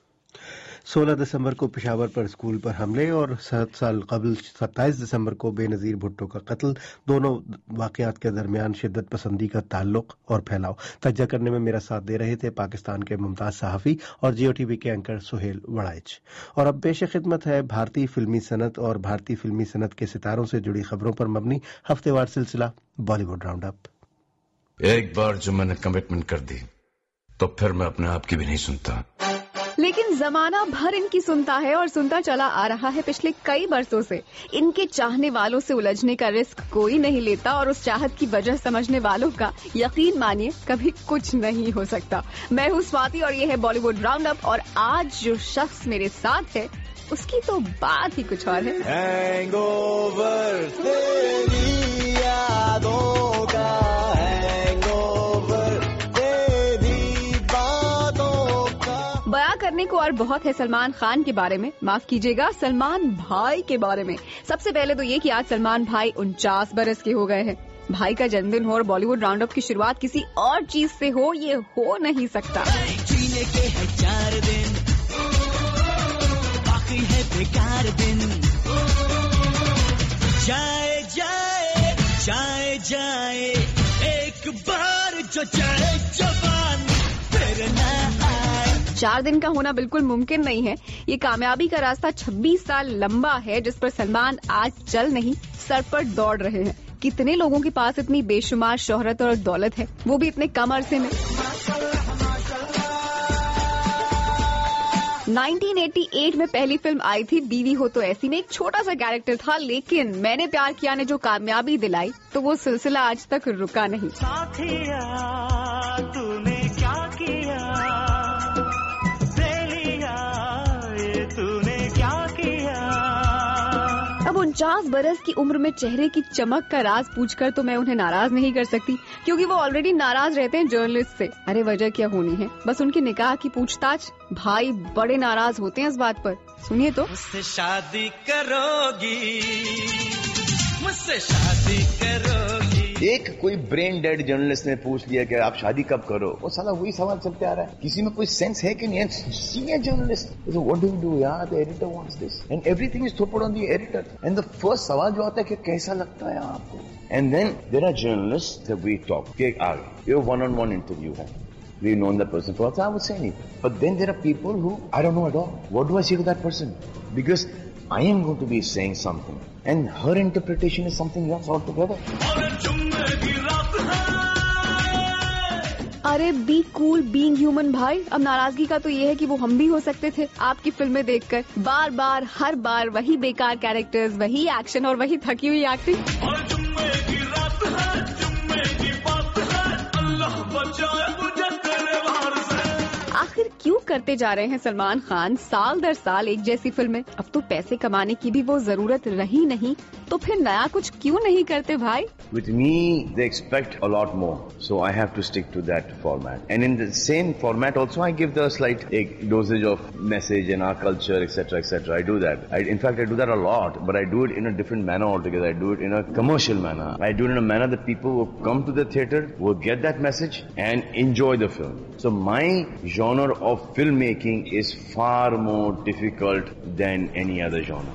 16 دسمبر کو پشاور پر اسکول پر حملے اور 7 سال قبل 27 دسمبر کو بے نظیر بھٹو کا قتل، دونوں واقعات کے درمیان شدت پسندی کا تعلق اور پھیلاؤ. تجزیہ کرنے میں میرا ساتھ دے رہے تھے پاکستان کے ممتاز صحافی اور جیو ٹی وی کے اینکر سہیل وڑائچ. اور اب پیش خدمت ہے بھارتی فلمی صنعت اور بھارتی فلمی صنعت کے ستاروں سے جڑی خبروں پر مبنی ہفتے وار سلسلہ بالی ووڈ راؤنڈ اپ. ایک بار جو میں نے کمٹمنٹ کر دی تو پھر میں اپنے آپ کی بھی نہیں سنتا، لیکن زمانہ بھر ان کی سنتا ہے اور سنتا چلا آ رہا ہے پچھلے کئی برسوں سے. ان کے چاہنے والوں سے الجھنے کا رسک کوئی نہیں لیتا اور اس چاہت کی وجہ سمجھنے والوں کا یقین مانیے کبھی کچھ نہیں ہو سکتا. میں ہوں سواتی اور یہ ہے بالی ووڈ راؤنڈ اپ، اور آج جو شخص میرے ساتھ ہے اس کی تو بات ہی کچھ اور ہے. بیان کرنے کو اور بہت ہے سلمان خان کے بارے میں، معاف کیجیے گا سلمان بھائی کے بارے میں. سب سے پہلے تو یہ کہ آج سلمان بھائی 49 برس کے ہو گئے ہیں. بھائی کا جنم دن ہو اور بالی ووڈ راؤنڈ اپ کی شروعات کسی اور چیز سے ہو، یہ ہو نہیں سکتا. جینے کے ہے 4 دن، باقی ہے بیکار دن. جائے جائے جائے جائے ایک بار جو جائے جوان پھر نہ آئے. 4 دن کا ہونا بالکل ممکن نہیں ہے. یہ کامیابی کا راستہ 26 سال لمبا ہے جس پر سلمان آج چل نہیں سر پر دوڑ رہے ہیں. کتنے لوگوں کے پاس اتنی بے شمار شہرت اور دولت ہے، وہ بھی اتنے کم عرصے میں. 1988 میں پہلی فلم آئی تھی بیوی ہو تو ایسی میں ایک چھوٹا سا کیریکٹر تھا، لیکن میں نے پیار کیا نے جو کامیابی دلائی تو وہ سلسلہ آج تک رکا نہیں. ساتھیا تو نے کیا کیا، دلیا یہ تو نے کیا کیا. اب 49 برس کی عمر میں چہرے کی چمک کا راز پوچھ کر تو میں انہیں ناراض نہیں کر سکتی، کیونکہ وہ آلریڈی ناراض رہتے ہیں جرنلسٹ سے. ارے وجہ کیا ہونی ہے، بس ان کے نکاح کی پوچھ تاچھ. بھائی بڑے ناراض ہوتے ہیں اس بات پر. سنیے تو. مجھ سے شادی کرو گی، مجھ سے شادی کرو گی. ایک کوئی برین ڈیڈ جرنلسٹ نے پوچھ لیا کہ آپ شادی کب کرو، وہ سارا وہی سوال چلتے آ رہا ہے. کسی میں کوئی سینس ہے کہ نہیں ہے؟ Senior journalist what do you do یار، the editor wants this and everything is put on the editor and the first سوال جو آتا ہے کہ کیسا لگتا ہے آپ کو. And then there are journalists that we talk کہ یہ one-on-one interview ہے. We've known that person for a while, I would say anything. But then there are people who I don't know at all. What do I say to that person? Because I am going to be saying something and her interpretation is something else altogether. ارے be cool being human بھائی. اب ناراضگی کا تو یہ ہے کہ وہ ہم بھی ہو سکتے تھے آپ کی فلمیں دیکھ کر. بار بار ہر بار وہی بیکار کیریکٹرز، وہی ایکشن اور وہی تھکی ہوئی ایکٹنگ. آخر کیوں کرتے جا رہے ہیں سلمان خان سال در سال ایک جیسی فلمیں؟ اب تو پیسے کمانے کی بھی وہ ضرورت رہی نہیں، تو پھر نیا کچھ کیوں نہیں کرتے بھائی؟ With me, they expect a lot more, so I have to stick to that format. And in the same format also, I give the slight dosage of message and our culture, etc., etc. I do that. In fact, I do that a lot, but I do it in a different manner altogether. I do it in a commercial manner. I do it in a manner that people will come to the theater, will get that message, and enjoy the film. So my genre of filmmaking is far more difficult than any other genre.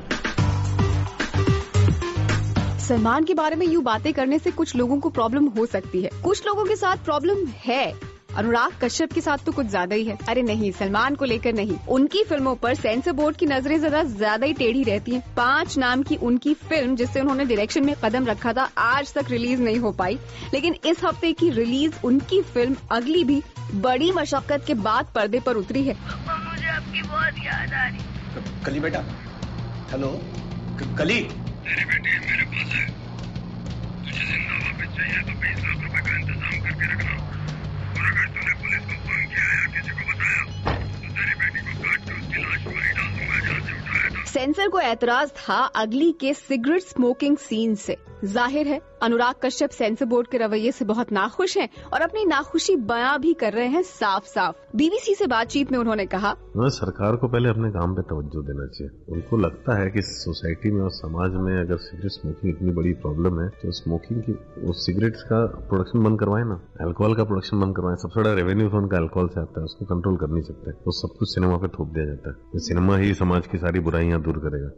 Salman کے بارے میں یوں باتیں کرنے سے کچھ لوگوں کو پرابلم ہو سکتی ہے، کچھ لوگوں کے ساتھ پرابلم ہے. انوراگ کشیپ کے ساتھ تو کچھ زیادہ ہی ہے. ارے نہیں، سلمان کو لے کر نہیں، ان کی فلموں پر سینسر بورڈ کی نظریں زیادہ ہی ٹیڑھی رہتی ہیں. 5 نام کی ان کی فلم جس سے انہوں نے ڈائریکشن میں قدم رکھا تھا آج تک ریلیز نہیں ہو پائی، لیکن اس ہفتے کی ریلیز ان کی فلم اگلی بھی بڑی مشقت کے بعد پردے پر اتری ہے. مجھے آپ کی بہت یاد آ رہی. کلی بیٹا، ہلو کلی. میری بیٹی میرے پاس ہے، تجھے زندہ واپس چاہیے تو 20 لاکھ روپے کا انتظام کر کے رکھنا، اور اگر تم نے پولیس کو فون کیا یا کسی کو بتایا تو تیری بیٹی کو کاٹ کے اس کی لاش وہی ڈال دوں گا جہاں سے اٹھایا تھا. سینسر کو اعتراض تھا اگلی کے سگریٹ اسموکنگ سین سے. ظاہر ہے انوراگ کشیپ سینسر بورڈ کے رویے سے بہت ناخوش ہیں اور اپنی ناخوشی بیان بھی کر رہے ہیں صاف صاف. بی بی سی سے بات چیت میں انہوں نے کہا، سرکار کو پہلے اپنے کام پہ توجہ دینا چاہیے. ان کو لگتا ہے کہ سوسائٹی میں اور سماج میں اگر سگریٹ اسموکنگ اتنی بڑی پرابلم ہے تو اسموکنگ کی سگریٹس کا پروڈکشن بند کروائے نا، الکوہول کا پروڈکشن بند کروائے. سب سے بڑا ریونیو تو ان کا الکوہول سے آتا ہے، اس کو کنٹرول کر نہیں سکتے. وہ سب کچھ سنیما پہ تھوپ دیا جاتا ہے. سنیما ہی سماج کی ساری برائیاں دور کرے گا.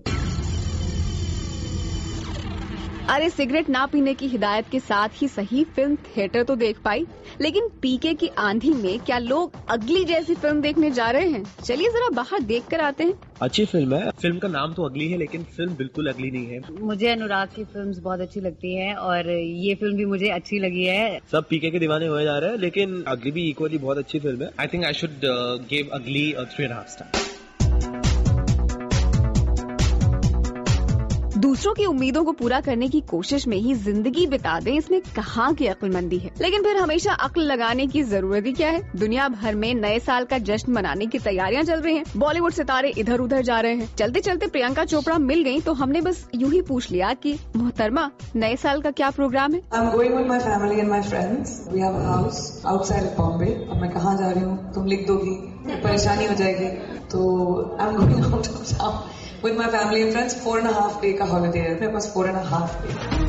ارے سگریٹ نہ پینے کی ہدایت کے ساتھ ہی صحیح فلم تھیٹر تو دیکھ پائی، لیکن پی کے کی آندھی میں کیا لوگ اگلی جیسی فلم دیکھنے جا رہے ہیں؟ چلیے ذرا باہر دیکھ کر آتے ہیں. اچھی فلم ہے، فلم کا نام تو اگلی ہے لیکن فلم بالکل اگلی نہیں ہے. مجھے انوراگ کی فلمز بہت اچھی لگتی ہیں اور یہ فلم بھی مجھے اچھی لگی ہے. سب پی کے دیوانے ہوئے جا رہے ہیں لیکن اگلی بھی ایکولی بہت اچھی فلم ہے. I think I should give اگلی 3.5 سٹار. दूसरों की उम्मीदों को पूरा करने की कोशिश में ही जिंदगी बिता दें, इसमें कहाँ की अक्लमंदी है। लेकिन फिर हमेशा अक्ल लगाने की जरूरत ही क्या है। दुनिया भर में नए साल का जश्न मनाने की तैयारियां चल रही हैं। बॉलीवुड सितारे इधर उधर जा रहे हैं। चलते चलते प्रियंका चोपड़ा मिल गयी तो हमने बस यूं ही पूछ लिया कि मोहतरमा, नए साल का क्या प्रोग्राम है। I'm going with my family and my friends. We have a house outside of Bombay. अब मैं कहाँ जा रही हूँ तुम लिख दोगी, परेशानी हो जाएगी। तो I'm going out of town with my family and friends. 4.5 day का holiday है मेरे पास, 4.5 day।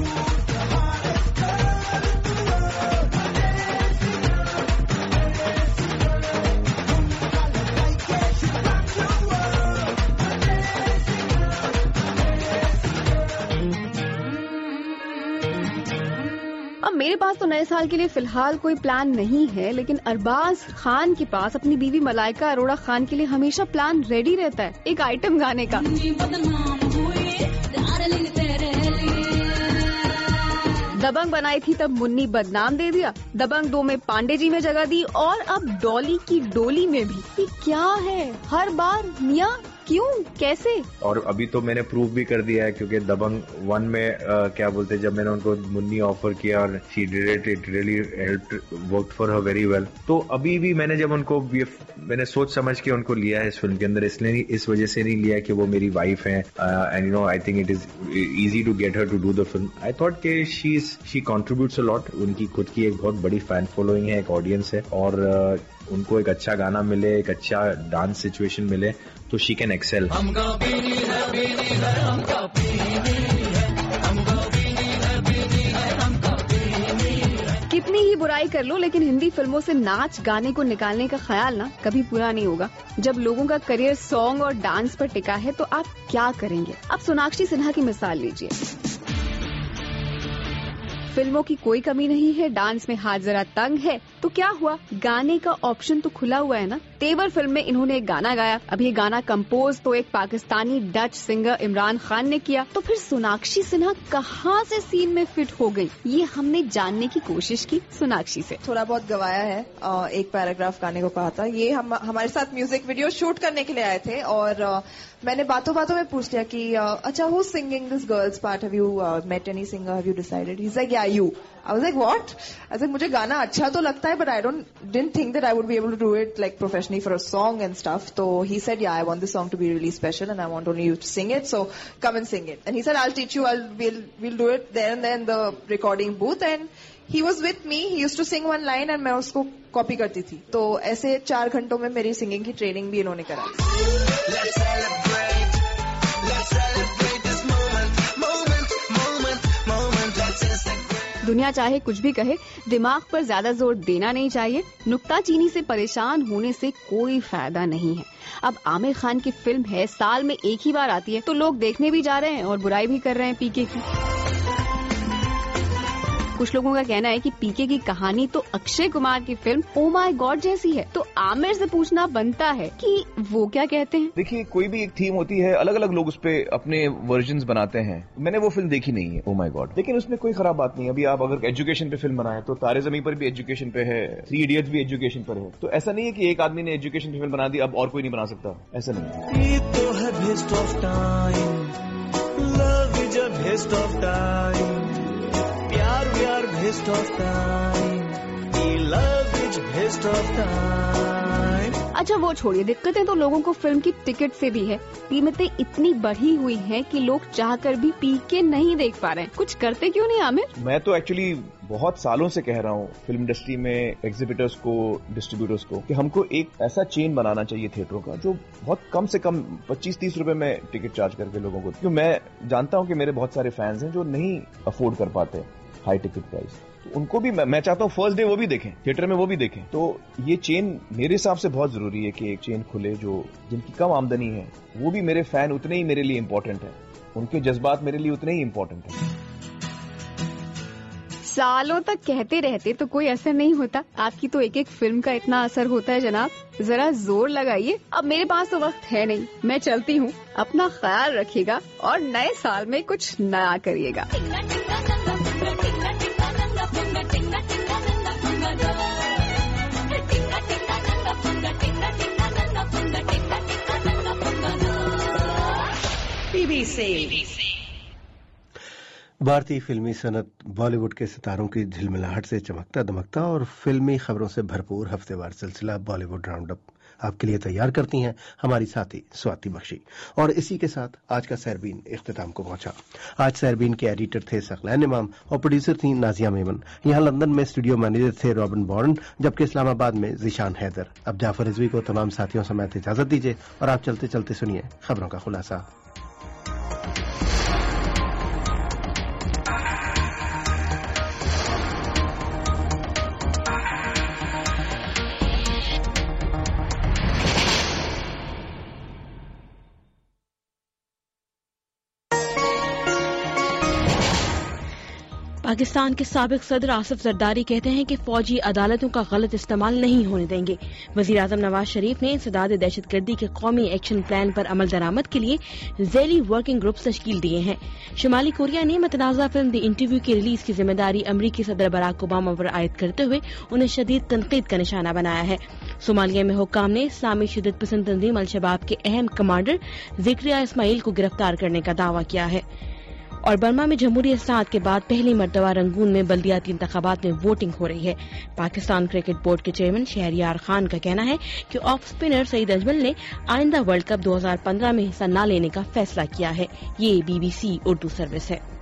मेरे पास तो नए साल के लिए फिलहाल कोई प्लान नहीं है, लेकिन अरबाज खान के पास अपनी बीवी मलाइका अरोड़ा खान के लिए हमेशा प्लान रेडी रहता है, एक आइटम गाने का। दबंग बनाई थी तब मुन्नी बदनाम दे दिया, दबंग 2 में पांडे जी में जगह दी, और अब डॉली की डोली में भी। ये क्या है हर बार मियां, क्यों, कैसे? और अभी तो मैंने प्रूव भी कर दिया है, क्योंकि दबंग 1 में क्या बोलते हैं, जब मैंने उनको मुन्नी ऑफर किया और she did it, it really helped, worked for her very well. तो अभी भी मैंने जब उनको, मैंने सोच समझ के उनको लिया है इस फिल्म के अंदर, इसलिए इस वजह से नहीं लिया कि वो मेरी वाइफ है, and you know I think it is easy to get her to do the film. I thought कि शी कंट्रीब्यूट्स अ लॉट, उनकी खुद की एक बहुत बड़ी फैन फॉलोइंग है, एक ऑडियंस है, और उनको एक अच्छा गाना मिले, एक अच्छा डांस सिचुएशन मिले तो शी कैन एक्सेल। कितनी ही बुराई कर लो, लेकिन हिंदी फिल्मों से नाच गाने को निकालने का ख्याल ना कभी पूरा नहीं होगा। जब लोगों का करियर सॉन्ग और डांस पर टिका है तो आप क्या करेंगे। अब सोनाक्षी सिन्हा की मिसाल लीजिए। फिल्मों की कोई कमी नहीं है, डांस में हाथ जरा तंग है, तो क्या हुआ, गाने का ऑप्शन तो खुला हुआ है ना। तेवर फिल्म में इन्होंने एक गाना गाया, अब ये गाना कंपोज तो एक पाकिस्तानी डच सिंगर इमरान खान ने किया, तो फिर सोनाक्षी सिन्हा कहाँ से सीन में फिट हो गई, ये हमने जानने की कोशिश की सोनाक्षी से। थोड़ा बहुत गवाया है, एक पैराग्राफ गाने को कहा था। ये हमारे साथ म्यूजिक वीडियो शूट करने के लिए आए थे, और मैंने बातों बातों में पूछ लिया कि अच्छा, who singing this girls part, have you met any singer, have you decided? He is like, yeah you. I was like, what? I was like, मुझे गाना अच्छा तो लगता है, but I didn't think that I would be able to do it like professionally for a song and stuff. So he said, yeah, I want this song to be really special and I want only you to sing it. So come and sing it. And he said, I'll teach you. We'll do it there and then in the recording booth. And he was with me. He used to sing one line and मैं उसको copy करती थी. तो ऐसे 4 घंटों में मेरी singing की ट्रेनिंग भी इन्होंने कराई। दुनिया चाहे कुछ भी कहे, दिमाग पर ज्यादा जोर देना नहीं चाहिए। नुक्ताचीनी से परेशान होने से कोई फायदा नहीं है। अब आमिर खान की फिल्म है, साल में एक ही बार आती है, तो लोग देखने भी जा रहे हैं और बुराई भी कर रहे हैं पीके की। कुछ लोगों का कहना है कि पीके की कहानी तो अक्षय कुमार की फिल्म ओ माय गॉड जैसी है, तो आमिर से पूछना बनता है कि वो क्या कहते हैं। देखिए, कोई भी एक थीम होती है, अलग अलग लोग उस पे अपने वर्जन्स बनाते हैं। मैंने वो फिल्म देखी नहीं है ओ माय गॉड, लेकिन उसमें कोई खराब बात नहीं है। अभी आप अगर एजुकेशन पे फिल्म बनाए तो तारे ज़मीं पर भी एजुकेशन पे है, 3 इडियट्स भी एजुकेशन पर है, तो ऐसा नहीं है कि एक आदमी ने एजुकेशन पे फिल्म बना दी अब और कोई नहीं बना सकता, ऐसा नहीं। प्यार best of time, love is best of time. अच्छा वो छोड़िए, दिक्कतें तो लोगों को फिल्म की टिकट से भी है। कीमतें इतनी बढ़ी हुई हैं कि लोग चाहकर भी पीके नहीं देख पा रहे हैं। कुछ करते क्यों नहीं आमिर? मैं तो एक्चुअली बहुत सालों से कह रहा हूँ फिल्म इंडस्ट्री में एग्जीबिटर्स को, डिस्ट्रीब्यूटर्स को, कि हमको एक ऐसा चेन बनाना चाहिए थिएटरों का जो बहुत कम से कम 25-30 रुपए में टिकट चार्ज करके लोगों को, क्योंकि मैं जानता हूँ कि मेरे बहुत सारे फैंस हैं जो नहीं अफोर्ड कर पाते हाई टिकट प्राइस, तो उनको भी मैं चाहता हूँ फर्स्ट डे वो भी देखें, थिएटर में वो भी देखें। तो ये चेन मेरे हिसाब से बहुत जरूरी है कि एक चेन खुले, जो जिनकी कम आमदनी है वो भी मेरे फैन उतने ही मेरे लिए इम्पोर्टेंट है, उनके जज्बात मेरे लिए उतने ही इम्पोर्टेंट है। सालों तक कहते रहते तो कोई असर नहीं होता, आपकी तो एक एक फिल्म का इतना असर होता है जनाब, जरा जोर लगाइए। अब मेरे पास तो वक्त है नहीं, मैं चलती हूँ। अपना ख्याल रखिएगा और नए साल में कुछ नया करिएगा। BBC भारतीय फिल्मी सनत बॉलीवुड के सितारों की झिलमिलाहट से चमकता दमकता और फिल्मी खबरों से भरपूर हफ्तेवार सिलसिला बॉलीवुड राउंड अप आपके लिए तैयार करती हैं हमारी साथी स्वाति बख्शी। और इसी के साथ आज का सैरबीन इख्तिताम को पहुंचा। आज सैरबीन के एडिटर थे सकलैन इमाम और प्रोड्यूसर थी नाजिया मेमन। यहाँ लंदन में स्टूडियो मैनेजर थे रॉबिन बॉर्न, जबकि इस्लामाबाद में जिशान हैदर। अब जाफर रिजवी को तमाम साथियों समेत इजाजत दीजिए और आप चलते चलते सुनिए खबरों का खुलासा। पाकिस्तान के साबिक सदर आसिफ जरदारी कहते हैं कि फौजी अदालतों का गलत इस्तेमाल नहीं होने देंगे। वजीर आजम नवाज शरीफ ने इंसदाद दहशतगर्दी के कौमी एक्शन प्लान पर अमल दरामद के लिए ज़ैली वर्किंग ग्रुप तश्कील दिए हैं। शुमाली कोरिया ने मतनाज़ा फिल्म द इंटरव्यू की रिलीज की जिम्मेदारी अमरीकी सदर बराक ओबामा पर आयद करते हुए उन्हें शदीद तनकीद का निशाना बनाया है। सोमालिया में हुक्काम ने इस्लामी शिद्दत पसंद तंजीम अल-शबाब के अहम कमांडर ज़िक्रिया इस्माइल को गिरफ्तार करने का दावा किया है। और बर्मा में जमहूरी इस्लाहत के बाद पहली मर्तबा रंगून में बल्दियाती इंतखाबात में वोटिंग हो रही है। पाकिस्तान क्रिकेट बोर्ड के चेयरमैन शहरियार खान का कहना है कि ऑफ स्पिनर सईद अजमल ने आइंदा वर्ल्ड कप 2015 में हिस्सा न लेने का फैसला किया है। ये BBC उर्दू सर्विस है।